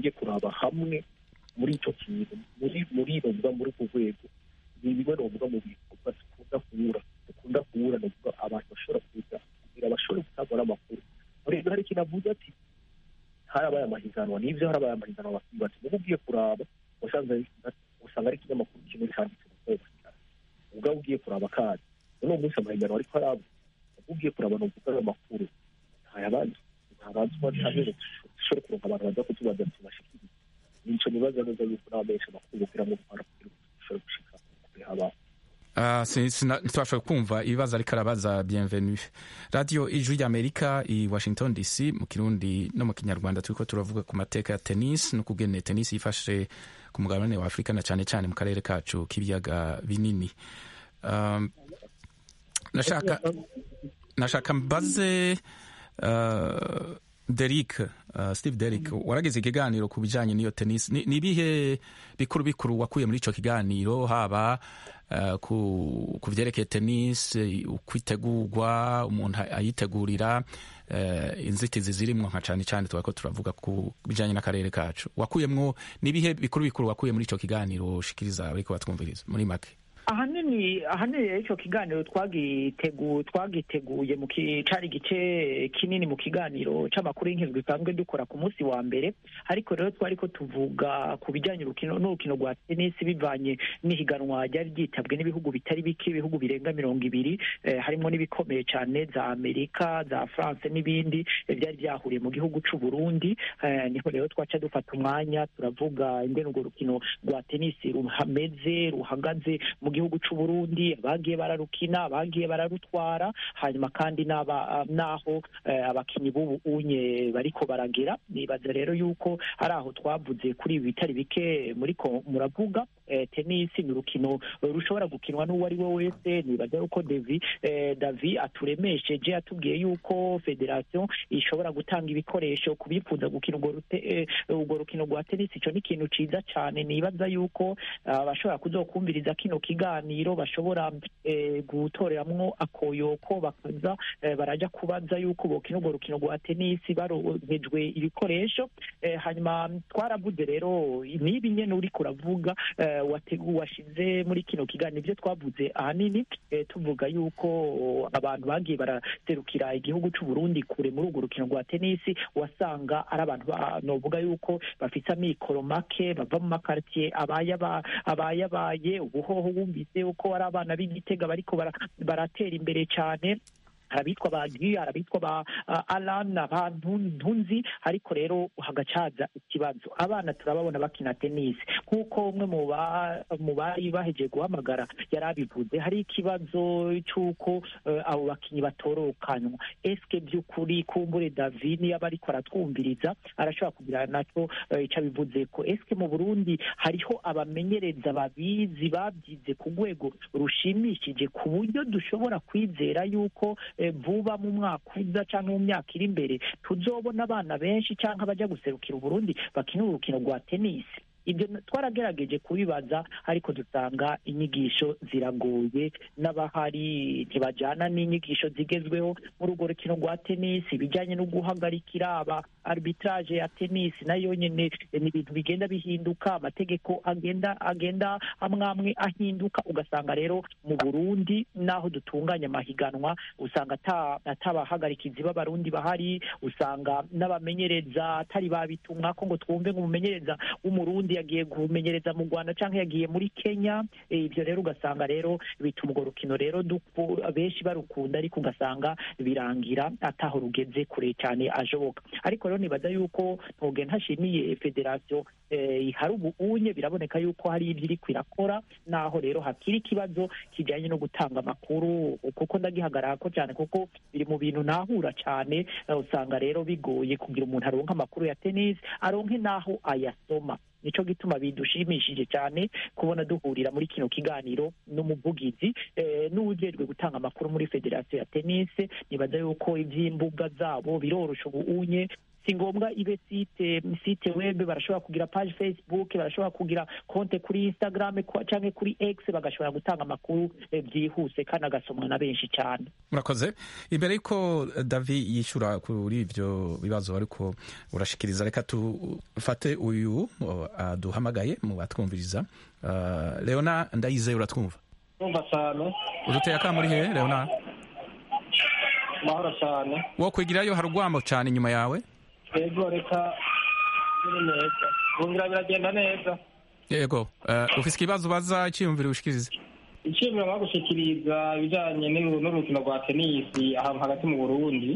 kuraba hamwe muri icyo kintu muri muri novuga muri ku rwego ni bimwe novuga mu bikorwa dukunda kunyura dukunda kunyura novuga abantu bashobora kuza kugira bashobore gutangwa n'amakuru rero hari ikintu avuze ati harabaye amahiganwa n'ibyo harabaye amahiganwa bakibati niba ugiye kuraba wasanze usanga ari ikinyamakuru kimwe cyanditse mu kwezi ubwo ugiye kuraba kandi uno munsi amahiganwa ariko araba ugiye kuraba novuga amakuru ntayabandi ntabazwa cyane dushobora kuronka abantu baza kutubaza tubashikiriza nico nibaza neza yuko n'abamenyesha amakuru kugira ngo dukora kugira ngo dushobore gushika kuri abantu Uh, ntitwashobora kumva ibibazo ariko arabaza bienvenue radio ijwi ry'amerika i washington dc mu kirundi no mu kinyarwanda turiko turavuga ku mateka ya tennis no kugene tennis yifashe ku mugabane wa afurika na cyane cyane mu karere kacu k'ibiyaga binini. um, nashaka nashaka mbaze uh, Derek uh, Steve Derek warageze ikiganiro ku bijanye n'iyo tennis ni, ni bihe bikuru bikuru wakuye muri ico kiganiro haba uh, ku ku vyerekeye tennis ukwitegurwa umuntu ayitegurira uh, inzitizi zirimwo nka cane cane twako turavuga ku bijanye n'akarere kacu wakuyemwo ni bihe bikuru bikuru wakuye muri ico kiganiro shikiriza ariko batwumviriza muri make ahanini ahanini icyo kiganiro twagiteguye twagiteguye mu cari gice kinini mu kiganiro c'amakuru y'inkino dusanzwe dukora ku munsi wa mbere ariko rero twari ko tuvuga ku bijyanye urukino n'urukino rwa tennis bivanye n'ihiganwa ryari ryitabwe n'ibihugu bitari bike ibihugu birenga mirongo ibiri eh, harimo n'ibikomeye cyane za Amerika za France n'ibindi eh, byari byahuriye mu gihugu c'u Burundi eh, niho rero twaca dufata umwanya turavuga ingene urwo rukino rwa tennis ruhameze ruhagaze mu gihugu c'u Burundi abagiye bararukina abagiye bararutwara hanyuma kandi naba naho eh, abakinyi b'ubu unye bariko baragera nibaza rero yuko ari aho twavuze kuri ibi bitari bike muri ko muravuga eh, tennis ni urukino rushobora gukinwa n'uwo ari we wese nibaza yuko Davi eh, Davi aturemesheje atubwiye yuko federation ishobora gutanga ibikoresho kubifuza gukina urwo eh, urwo rukino rwa tennis ico ni ikintu ciza cyane nibaza yuko abashobora uh, kuzokumviriza kino kiganiro bashobora eh, gutoreramwo akoyoko bakaza eh, baraja kubaza yuko bokina urwo rukino rwa tennis baronkejwe ibikoresho eh, hanyuma twaravuze rero nibi nyene uri kuravuga eh, wateguye washize muri kino kiganiro ibyo twavuze ahanini eh, tuvuga yuko abantu bagiye baraserukira igihugu c'u Burundi kure muri urwo rukino rwa tennis wasanga ari abantu novuga yuko bafite amikoro make bava mu makartier abaya abayabaye ubuhoho bumvise yuko ari abana b'Igitega bariko baratera imbere cyane arabitwa ba Guy arabitwa ba uh, Alan abantu ntunzi ariko rero hagacaza ikibazo abana turababona bakina tennis kuko umwe mu ba mu bari baheje guhamagara yarabivuze hari ikibazo cyuko uh, abo bakinyi batorokanywa eske byukuri kumbure Davini yabariko aratwumviriza arashobora kugira naco uh, ica bivuze ko eske mu Burundi hariho abamenyereza babizi babyize ku rwego rushimishije ku buryo dushobora kwizera yuko vuba mu mwaka uza cyangwa mu myaka iri imbere tuzobona abana benshi cyangwa bajya guserukira Burundi bakina urukino rwa tennis ibyo twaragerageje kubibaza ariko dutanga inyigisho ziragoye n'abahari ntibajyana n'inyigisho zigezweho muri urwo rukino rwa tennis ibijyanye no guhagarikira aba arbitrage ya tennis nayo nyene ni ibintu bigenda bihinduka amategeko agenda agenda amwamwe ahinduka ugasanga rero mu Burundi naho dutunganya amahiganwa usanga atabahagarikizi b'abarundi bahari usanga n'abamenyereza atari babitumwa ko ngo twumve nk'umumenyereza w'umurundi yagiye kumenyereza mu Rwanda canke yagiye muri Kenya ibyo e, rero ugasanga rero bituma urwo rukino rero benshi barukunda ariko ugasanga birangira ataho rugeze kure cyane ajoboka ariko rero nibaza yuko ntoge ntashimiye federation eh, hari ubu unye biraboneka yuko hari ibyo iri kwirakora naho rero hakiri ikibazo kijanye no gutanga amakuru kuko ndagihagarara ko cyane kuko biri mu bintu nahura cyane uh, usanga rero bigoye kugira umuntu aronka amakuru ya tennis aronke naho ayasoma nico gituma bidushimishije cyane kubona duhurira muri kino kiganiro n'umuvugizi eh, n'ujejwe gutanga amakuru muri federasiyo ya tennis. Nibaza yuko ivy'imbuga zabo birorosha ubunye, si ngombwa ibe site site web, barashobora kugira page Facebook, barashobora kugira konte kuri Instagram canke kuri X, bagashobora gutanga amakuru byihuse kandi agasomwa na benshi cyane. Murakoze. Imbere yuko David yishura kuri ivyo bibazo ariko urashikiriza, reka tufate uyu aduhamagaye mu batwumviriza. Uh, Leona Ndayizeye, uratwumva? Umva cyane. Uduteye akamuri he Leona? Mahoro cyane. Wo kwigirayo harugwamo cyane inyuma yawe? Yego, reka biri neza. Bungira biragenda neza. Yego. Uh, ufise ikibazo baza cyiyumvira ushikirize? Icyumviro bagushikiriza ibijanye n'urukino rwa tenisi ahantu hagati mu Burundi.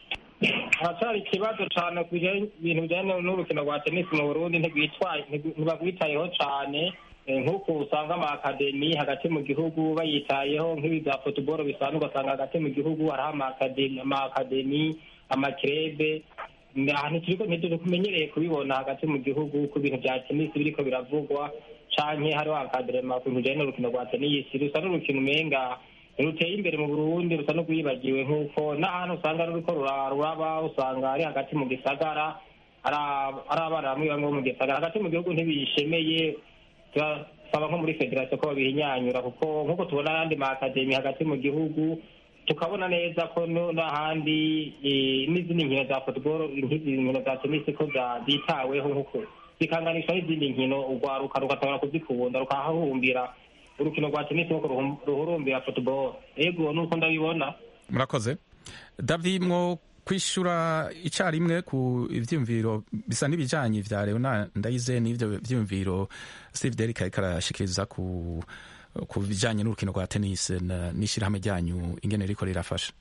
Haracyari ikibazo cyane ku bintu bijyanye n'urukino rwa tenisi mu Burundi, ntibagwitayeho cyane nk'uko usanga ama akademi hagati mu gihugu bayitayeho, nk'ibi bya football bisanzwe ugasanga hagati mu gihugu hariho ama akademi ama akademi amakirebe. Ahantu turiko ntitumenyereye kubibona hagati mu gihugu ku bintu bya tenisi biriko biravugwa, canke hariho akadema ku bintu bijyanye n'urukino rwa tenisi. Rusa n'urukino umenga ruteye imbere mu Burundi, rusa no rwibagiwe, nk'uko n'ahantu usanga ruriko ruraba usanga ari hagati mu gisagara, ari abana bamwe bamwe mu gisagara. Hagati mu gihugu ntibishemeye, turasaba nko muri federasiyo ko babihinyanyura, kuko nk'uko tubona ayandi ma akademi hagati mu gihugu, tukabona neza ko n'ahandi n'izindi nkino za football, nk'izi nkino za tenisi ko zitaweho, nk'uko zikanganishwa n'izindi nkino, urwaruka rugatabara kuzikunda rukahahumbira urukino rwa tenisi nk'uko ruhurumbira football. Yego, nuko ndabibona. Murakoze. David, mwo kwishura icarimwe ku ivyumviro bisa n'ibijanye vya Leona Ndayizeye n'ivyo vyumviro Steve Derrick ariko arashikiriza ku ku bijanye n'urukino rwa tennis n'ishirahamwe ryanyu ingene riko rirafasha?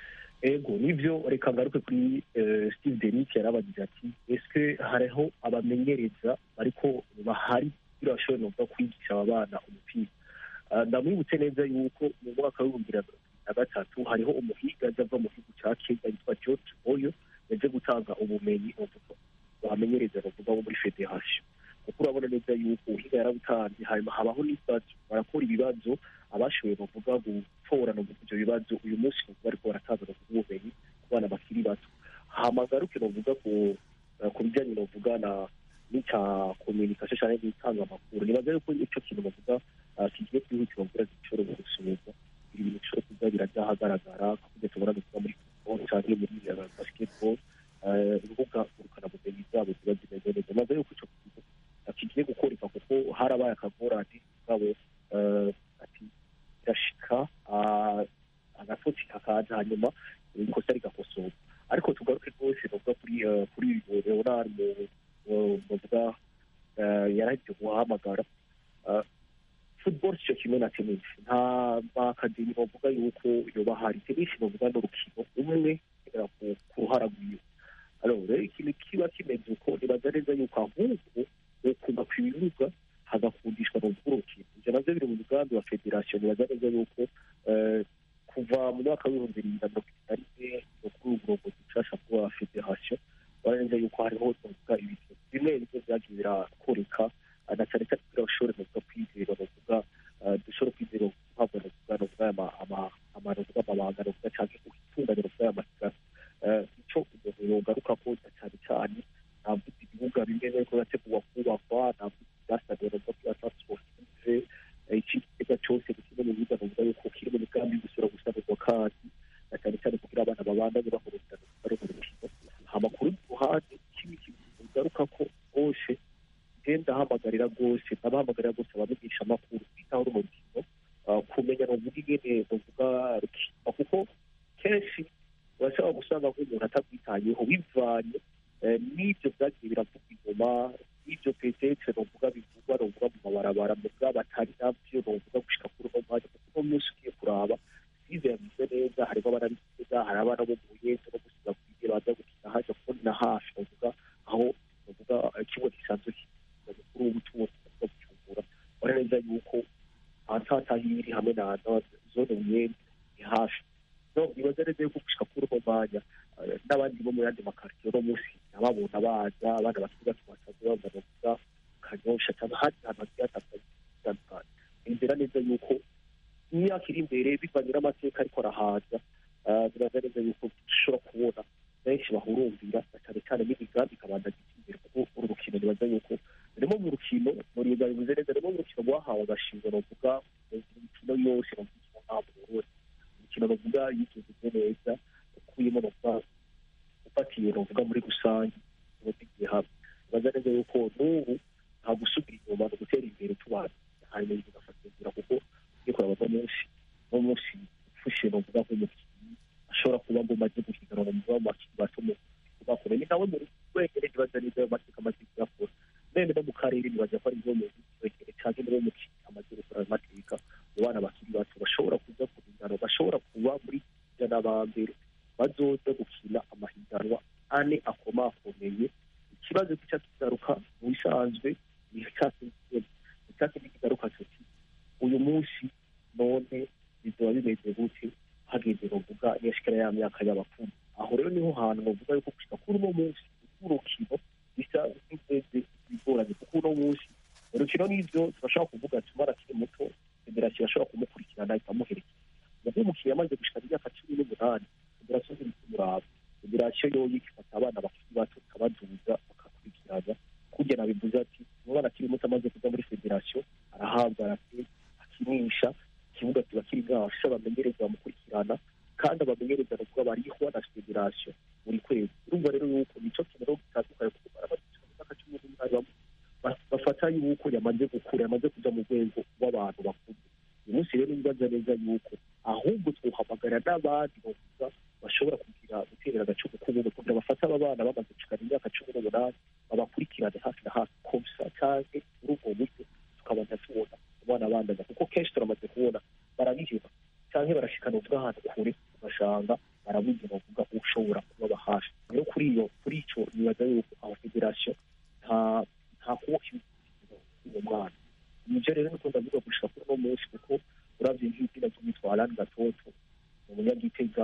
Ego, nivyo, reka ngaruke kuri uh, Steve Derrick yarabagize ati eske hariho abamenyereza ariko bahari birashobora no kwigisha abana umupira. Uh, ndamwibutse neza yuko mu mwaka w'ibihumbi bibiri na gatatu hariho umuhiga ava mu gihugu ca Kenya yitwa George Oyo yaje gutanga ubumenyi bamenyereza bavuga bo muri federation. Kuko urabona neza yuko uhiga yarabutanze, hanyuma habaho n'ibibazo, barakora ibibazo abashoboye bavuga gutorana mu ivyo bibazo. Uyu munsi bariko baratanga ubumenyi ku bana bakiri bato. Hamagaruke bavuga ku ku bijyanye bavuga na n'icya communication cyane n'itanga amakuru. Nibaza yuko icyo kintu bavuga kigiye kwihutirwa kugira ngo gishobore gusubizwa ibintu bishobora kuza birajyahagaragara, kuko tubona kuvuga muri football cyangwa muri basketball, urubuga ngurukanabumenyi zabo ziba zimeze neza. Nibaza yuko icyo kintu kigiye gukoreka, kuko harabaye akagorane kabo ati irashika agatotsi kakaza hanyuma ikosa rigakosorwa. Ariko tugaruke rwose bavuga kuri kuri Leonard bavuga yaragiye guhamagara football cyo kimwe na tennis, nta bakadini bavuga yuko yoba hari tennis bavuga n'urukino umwe ku ruhara rwiwe. Alors ikintu kiba kimeze uko nibaza neza yuko ahubwo ukuba kwibuka hagakundishwa n'urukino. Ivyo navyo biri mu mugambi wa federation. Nibaza neza yuko kuva mu mwaka w'ibihumbi bibiri na mirongo itatu na rimwe no kuri ubu burongozi bushasha bwa federation barenze yuko hariho bavuga ibintu bimwe bimwe vyagiye birakoreka, na cyane cyane kugira bashobore no kwizera bavuga dushobora kwizera guhabwa no kuvuga amarovuga amabanga no kuvuga cyangwa gutunganya no kuvuga amasigara. Ico umuntu yogaruka ko cyane cyane ntabwo ibibuga bimwe biriko birategurwa kubakwa, ntabwo byasabwe no kuvuga transportive ikigega cyose kimwe mu bibuga bavuga yuko kiri mu migambi gusura gusanurwa kandi na cyane cyane kugira abana babandanye bakurikirana bari mu rukino. Amakuru ruhande kimwe kigaruka ko bose genda hamagarira rwose abahamagarira rwose abamenyesha amakuru kwitaho mu rukino, kumenya no kuvuga ingene bavuga rukino, kuko kenshi urashobora gusanga nk'umuntu atakwitayeho bivanye n'ibyo byagiye biravuga inyuma, n'ibyo petetse novuga bivugwa novuga mu mabarabara muga batari navyo novuga gushika kuri uno mwanya. Kuko uno munsi ugiye kuraba size yavuze neza, harimo abanabivuga, hari abana bo mu Buyenzi no gusiga kwigiye baza gukina haja kuko ni na hafi novuga aho novuga kimwe gisanzwe kuri ubu tuwo tuvuga ora neza yuko atatahiri hamwe na zone Buyenzi ni hafi. No bibaza neza yuko gushika kuri uno mwanya n'abandi bo mu yandi makartier no munsi ababona baza abana batuga twasaza baza novuga kanyosha cyangwa ahandi hantu hagiye hatandukanye inzira neza yuko imyaka iri imbere bivanye n'amateka ariko arahaza biraza neza yuko dushobora kubona benshi bahurumbira cyane cyane n'imigambi ikabanza gutera imbere kuko uru rukino nibaza yuko rurimo mu rukino muri bivuze neza rurimo mu rukino rwahawe agashinga novuga imikino yose novuga nta Burundi imikino novuga yigize neza ukuyemo novuga ufatiye novuga muri rusange ubugiye hamwe nibaza neza yuko n'ubu nta gusubira inyuma no gutera imbere tubana hanyuma bigafata inzira kuko iyo kuraba munsi no munsi ufushe novuga nk'umukinnyi ashobora kuba ngo maze guhiganwa mu bakiri bato mu bakora ni nawe muri wegere nibaza neza ayo mateka amaze kuyakora none no mu karere nibaza ko ari byo mu wegere cyangwa niwe mukinnyi amaze gukora amateka mu bana bakiri bato bashobora kuza ku bingano bashobora kuba muri jana ba mbere bazoza gukina amahiganwa ane akomakomeye ikibazo kica kigaruka mu bisanzwe ni cyatsi cyatsi kigaruka cyati uyu munsi none bizoba bimeze gute hageze novuga yashikira ya myaka y'abakuru aho rero niho hantu novuga yuko gushika kuri uno munsi urukino bisa nk'izeze bigoranye kuko uno munsi urukino n'ivyo turashobora kuvuga tumara kiri muto federasiyo ashobora kumukurikirana ikamuherekeza nabwo umukiriya amaze gushika imyaka cumi n'umunani federasiyo ziri kumuraba federasiyo yoyo igafata abana bakiri bato ikabaduza bakakurikirana kurya nabivuze ati umwana akiri muto amaze kuja muri federasiyo arahabwa arate akinisha ikibuga kiba kiri ngaho afise abamenyereza bamukurikirana kandi abamenyereza nukuba bariho na federasiyo buri kwezi urumva rero yuko nico kintu rero gitandukanye kuko barabafata cumi n'umunani bafata yuko yamaze gukura yamaze kuja mu rwego rw'abantu bakuze uyu munsi rero nibaza neza yuko ahubwo twohamagara n'abandi bavuga bashobora kugira guterera agacumu k'ubumwe kugira bafate aba bana bamaze gushikana imyaka cumi n'umunani babakurikirane hafi na hafi komsa canke muri ubwo buryo tukabanza tubona abana bandaza kuko kenshi turamaze kubona barabiheba canke barashikana uvuga ahantu kure ugasanga barabuze bavuga ushobora kubaba hafi rero kuri iyo kuri ico nibaza yuko aho federasiyo nta nta kubaka uwo mwana nivyo rero niko ndavuga gushika kuri uno munsi kuko uravye nk'izina ry'uwitwa Alan Gatoto umunyagitega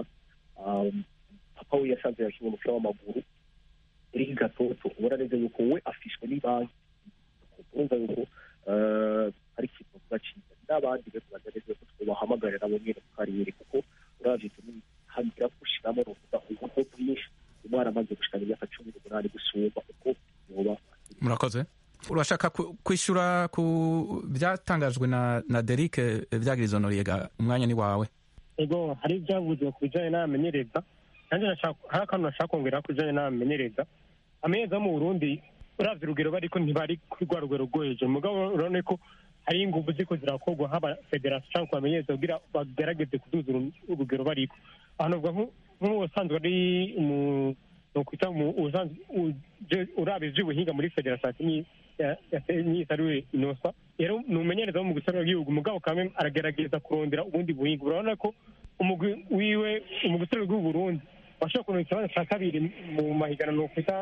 papa we yasanze yakina umupira w'amaguru Eric Gatoto ubona neza yuko we afishwe n'ibanki urumva yuko ari ikintu baciza n'abandi rero baza neza yuko twobahamagarira nabo nyene mu karere kuko uravye hagira gushiramo novuga uburyo bwinshi umwana amaze gushikana imyaka cumi n'umunani gusumba uko yoba murakoze urashaka kwishyura ku byatangajwe na na Derek byagirizo Noriega umwanya ni wawe ego hari ibyavuzwe ku bijyanye n'amenyereza nanjye hari akantu nashaka kongera ku bijyanye n'amenyereza amenyereza mu Burundi uravye urugero bariko ntibari kuri rwa rugero rwo hejuru mugabo urabona ko hari ingufu ziko zirakorwa haba federasiyo cyangwa kubamenyereza kugira bagerageze kuduza urugero bariko ahantu uvuga nk'ubusanzwe ari mu nokwita mu urabe ivy'ubuhinga muri federasiyo yaseniye ariwe Inosa rero ni umumenyereza wo mu gusarura igihugu mugabo kamwe aragerageza kurondera ubundi buhinga urabona ko umugwi wiwe mu gusarura igihugu Burundi bashobora kuronka ikibanza ca kabiri mu mahiganano nokwita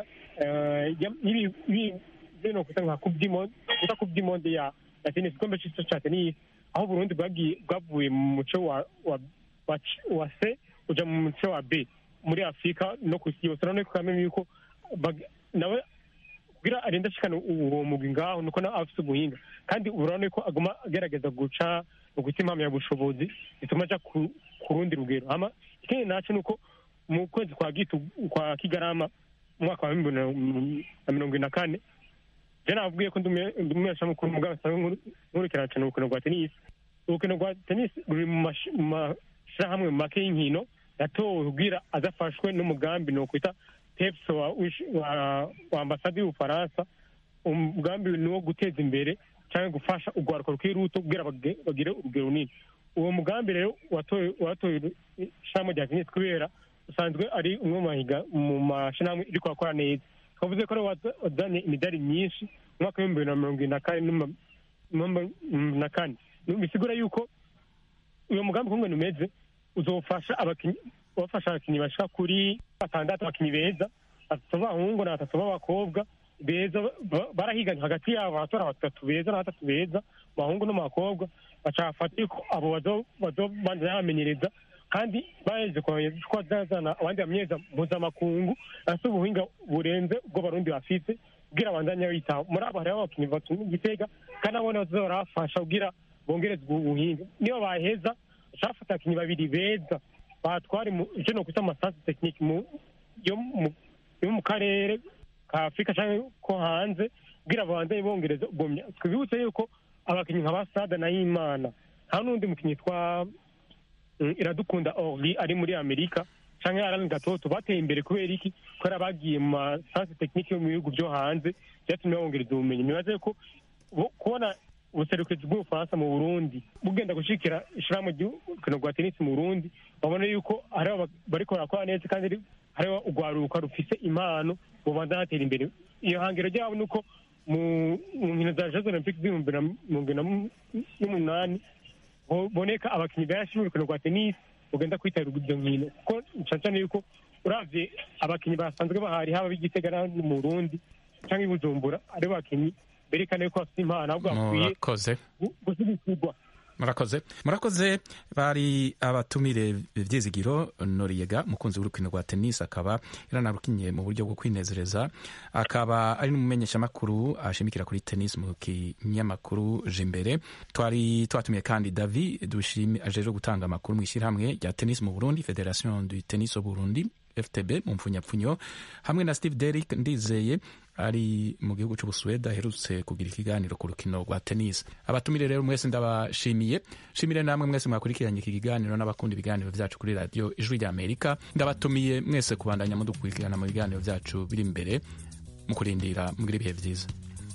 nokwita nka coupe du monde ya tennis igikombe c'isi ca tennis aho Burundi bwavuye mu muco wa C uja mu muco wa B muri Afrika no ku isi yose urabona ko kamwe yuko nawe kugira arenda ashikana uwo mugwi ngaho nuko na afise ubuhinga kandi urabona ko aguma agerageza guca no gutima ya bushobozi bituma aja ku rundi rugero ama ikindi naco nuko mu kwezi kwa gitu kwa Kigarama umwaka wa mirongo na kane je navuye ko ndumesha mukuru mugabo nkurikirana cyane urukino rwa tennis urukino rwa tennis ruri mu mashirahamwe make y'inkino yatowe kugira azafashwe n'umugambi no kwita P E P S wa, wa, wa ambasade y'Ubufaransa umugambi ni wo guteza imbere cyangwa gufasha urwaruko rw'iruto kugira bagire urugero runini uwo mugambi rero watoye watoye ishami rya tennis kubera usanzwe ari umwe mu mahiga mu mashinamwe iri kwakora neza twavuze ko wazanye imidari myinshi umwaka wa bibiri na mirongo ine na kane na kane bisigura yuko uyu mugambi kumwe numeze uzofasha abakinyi bafasha abakinyi bashika kuri batandatu abakinyi beza batatu b'abahungu na batatu b'abakobwa beza barahiganye hagati yabo hatora batatu beza na batatu beza bahungu n'abakobwa bacafata ko abo bazobanza bamenyereza kandi baje ko zazana abandi bamenyereza mpuzamakungu ase ubuhinga burenze ubwo barundi bafite kugira abandanye bitaho muri abo hariho abakinnyi batuma igitega kandi abo nibo bazorafasha kugira bongereze ubuhinga niyo baheza bashafata abakinnyi babiri beza batware icyo no kwita amasansi tekinike yo mu karere ka afurika cyangwa ko hanze kugira babandanye bongereza ubumya twibutse yuko abakinnyi nka basada na y'imana nta n'undi mukinnyi twa iradukunda Orly ari muri amerika cyangwa Alan Gatoto bateye imbere kubera iki kubera bagiye mu masansi tekinike yo mu bihugu byo hanze byatumye bongereza ubumenyi nibaze ko kubona ubuserukizi bw'ubufaransa mu burundi bugenda gushikira ishirahamwe ry'urukino rwa tenisi mu burundi babona yuko hariho bariko barakora neza kandi hariho urwaruka rufise impano bubanza hatera imbere iyo hangiro ryabo ni uko mu nkino za jeux olympique z'ibihumbi na mirongo ine n'umunani boneka abakinnyi benshi mu rukino rwa tenisi ugenda kwitabira izo nkino kuko ncacane yuko uravye abakinnyi basanzwe bahari haba b'igitega no mu burundi canke i bujumbura ari bakinnyi berekane ko bafite impano ahubwo bakwiye gushyigikirwa murakoze murakoze bari abatumire Vyizigiro Noriega mukunzi w'urukino rwa tennis akaba yaranarukinye mu buryo bwo kwinezereza akaba ari n'umumenyeshamakuru ashimikira kuri tennis mu kinyamakuru Jimbere twari twatumiye kandi David Dushime ajeje gutanga amakuru mu ishyirahamwe rya tennis mu Burundi Federation du Tennis au Burundi F T B mu mfunyapfunyo hamwe na Steve Derrick Ndizeye ari mu gihugu cy'Ubusuweda aherutse kugira ikiganiro ku rukino rwa tennis. Abatumire rero mwese ndabashimiye shimire namwe mwese mwakurikiranye iki kiganiro n'abakunda ibiganiro byacu kuri radio Ijwi rya Amerika ndabatumiye mwese kubandanya mudukurikirana mu biganiro byacu biri imbere mu kurindira mugira ibihe byiza.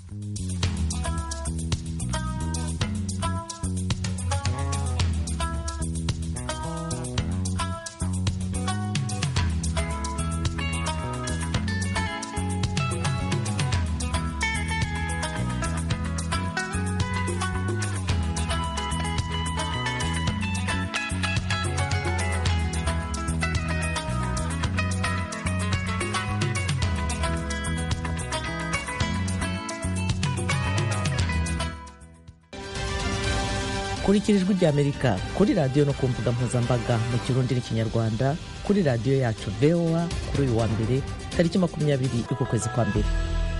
kurikira Ijwi rya Amerika kuri radiyo no ku mbuga mpuzambaga mu Kirundi n'Ikinyarwanda kuri radiyo yacu V O A kuri uyu wa mbere tariki makumyabiri y'uku kwezi kwa mbere.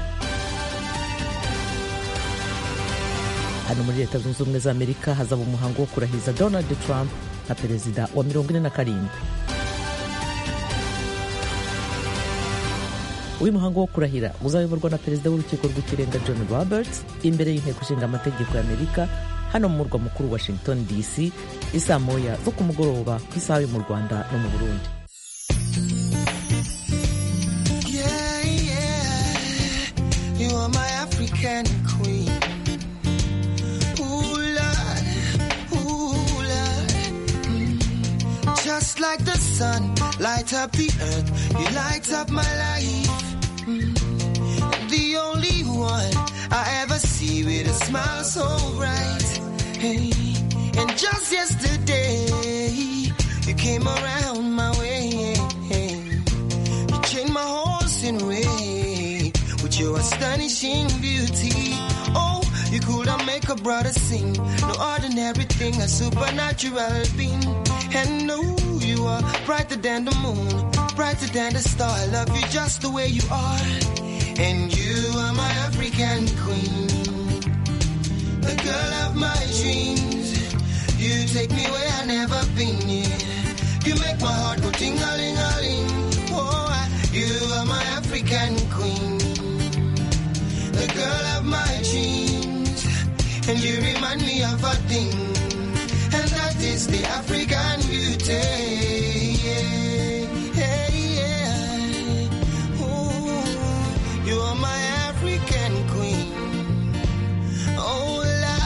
Hano muri Leta Zunze Ubumwe za Amerika hazaba umuhango wo kurahiza Donald Trump nka perezida wa mirongo ine na karindwi. uyu muhango wo kurahira uzayoborwa na perezida w'urukiko rw'ikirenga John Roberts imbere y'inteko ishinga amategeko ya Amerika hano mu murwa mukuru Washington D C isaa moya zo ku mugoroba ku isaha yo mu Rwanda no mu Burundi. Yeah, yeah. You are my African queen. Ooh, Lord. Ooh, Lord. Mm. Just like the sun, light up the earth. You light up my life. Mm. The only one I ever see with a smile so bright. Hey, and just yesterday you came around my way. Hey, you changed my horse in way with your astonishing beauty. Oh, you could have make a brother sing. No ordinary thing, a supernatural being. And no, you are brighter than the moon, brighter than the star. I love you just the way you are. And you are my African queen, the girl of my dreams. You take me where I've never been yet. You make my heart go ting-a-ling-a-ling. Oh, you are my African queen, the girl of my dreams. And you remind me of a thing, and that is the African beauty. Yeah, yeah, yeah. Ooh, you are my African queen. Oh,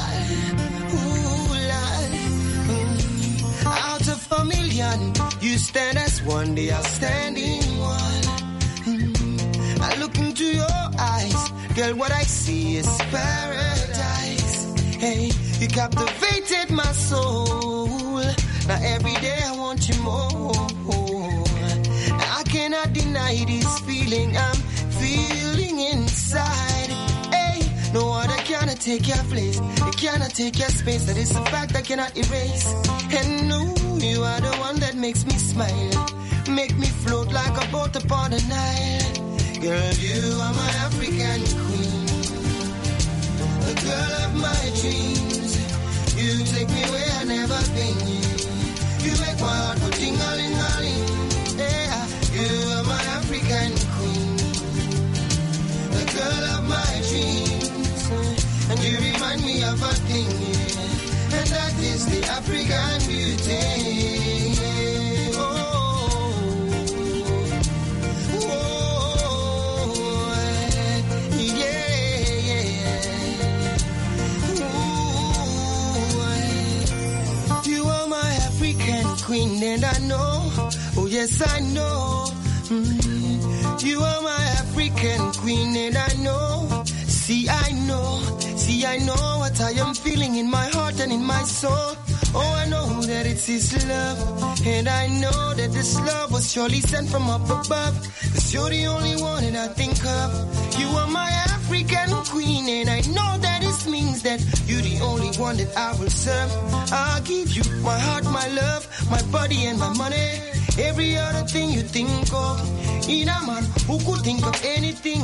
a million, you stand as one, the outstanding one. Mm. I look into your eyes, girl, what I see is paradise. Hey, you captivated my soul. Now every day I want you more. I cannot deny this feeling I'm feeling inside. Hey, no other cannot take your place. It cannot take your space. That is a fact I cannot erase. And no, you are the one that makes me smile, make me float like a boat upon the Nile. Girl, you are my African queen, the girl of my dreams. You take me where I never been. You make my heart go ting-a-ling-a-ling. Yeah, you are my African queen, the girl of my dreams. And you remind me of a thing, yeah, and that is the African beauty. Queen, and I know, oh yes I know, mm, you are my African queen, and I know, see I know, see I know what I am feeling in my heart and in my soul. Oh, I know that it's His love, and I know that this love was surely sent from up above, 'cause you're the only one that I think of. You are my African queen, and I know that this means that you're the only one that I will serve. I'll give you my heart, my love, my body and my money, every other thing you think of. In a man who could think of anything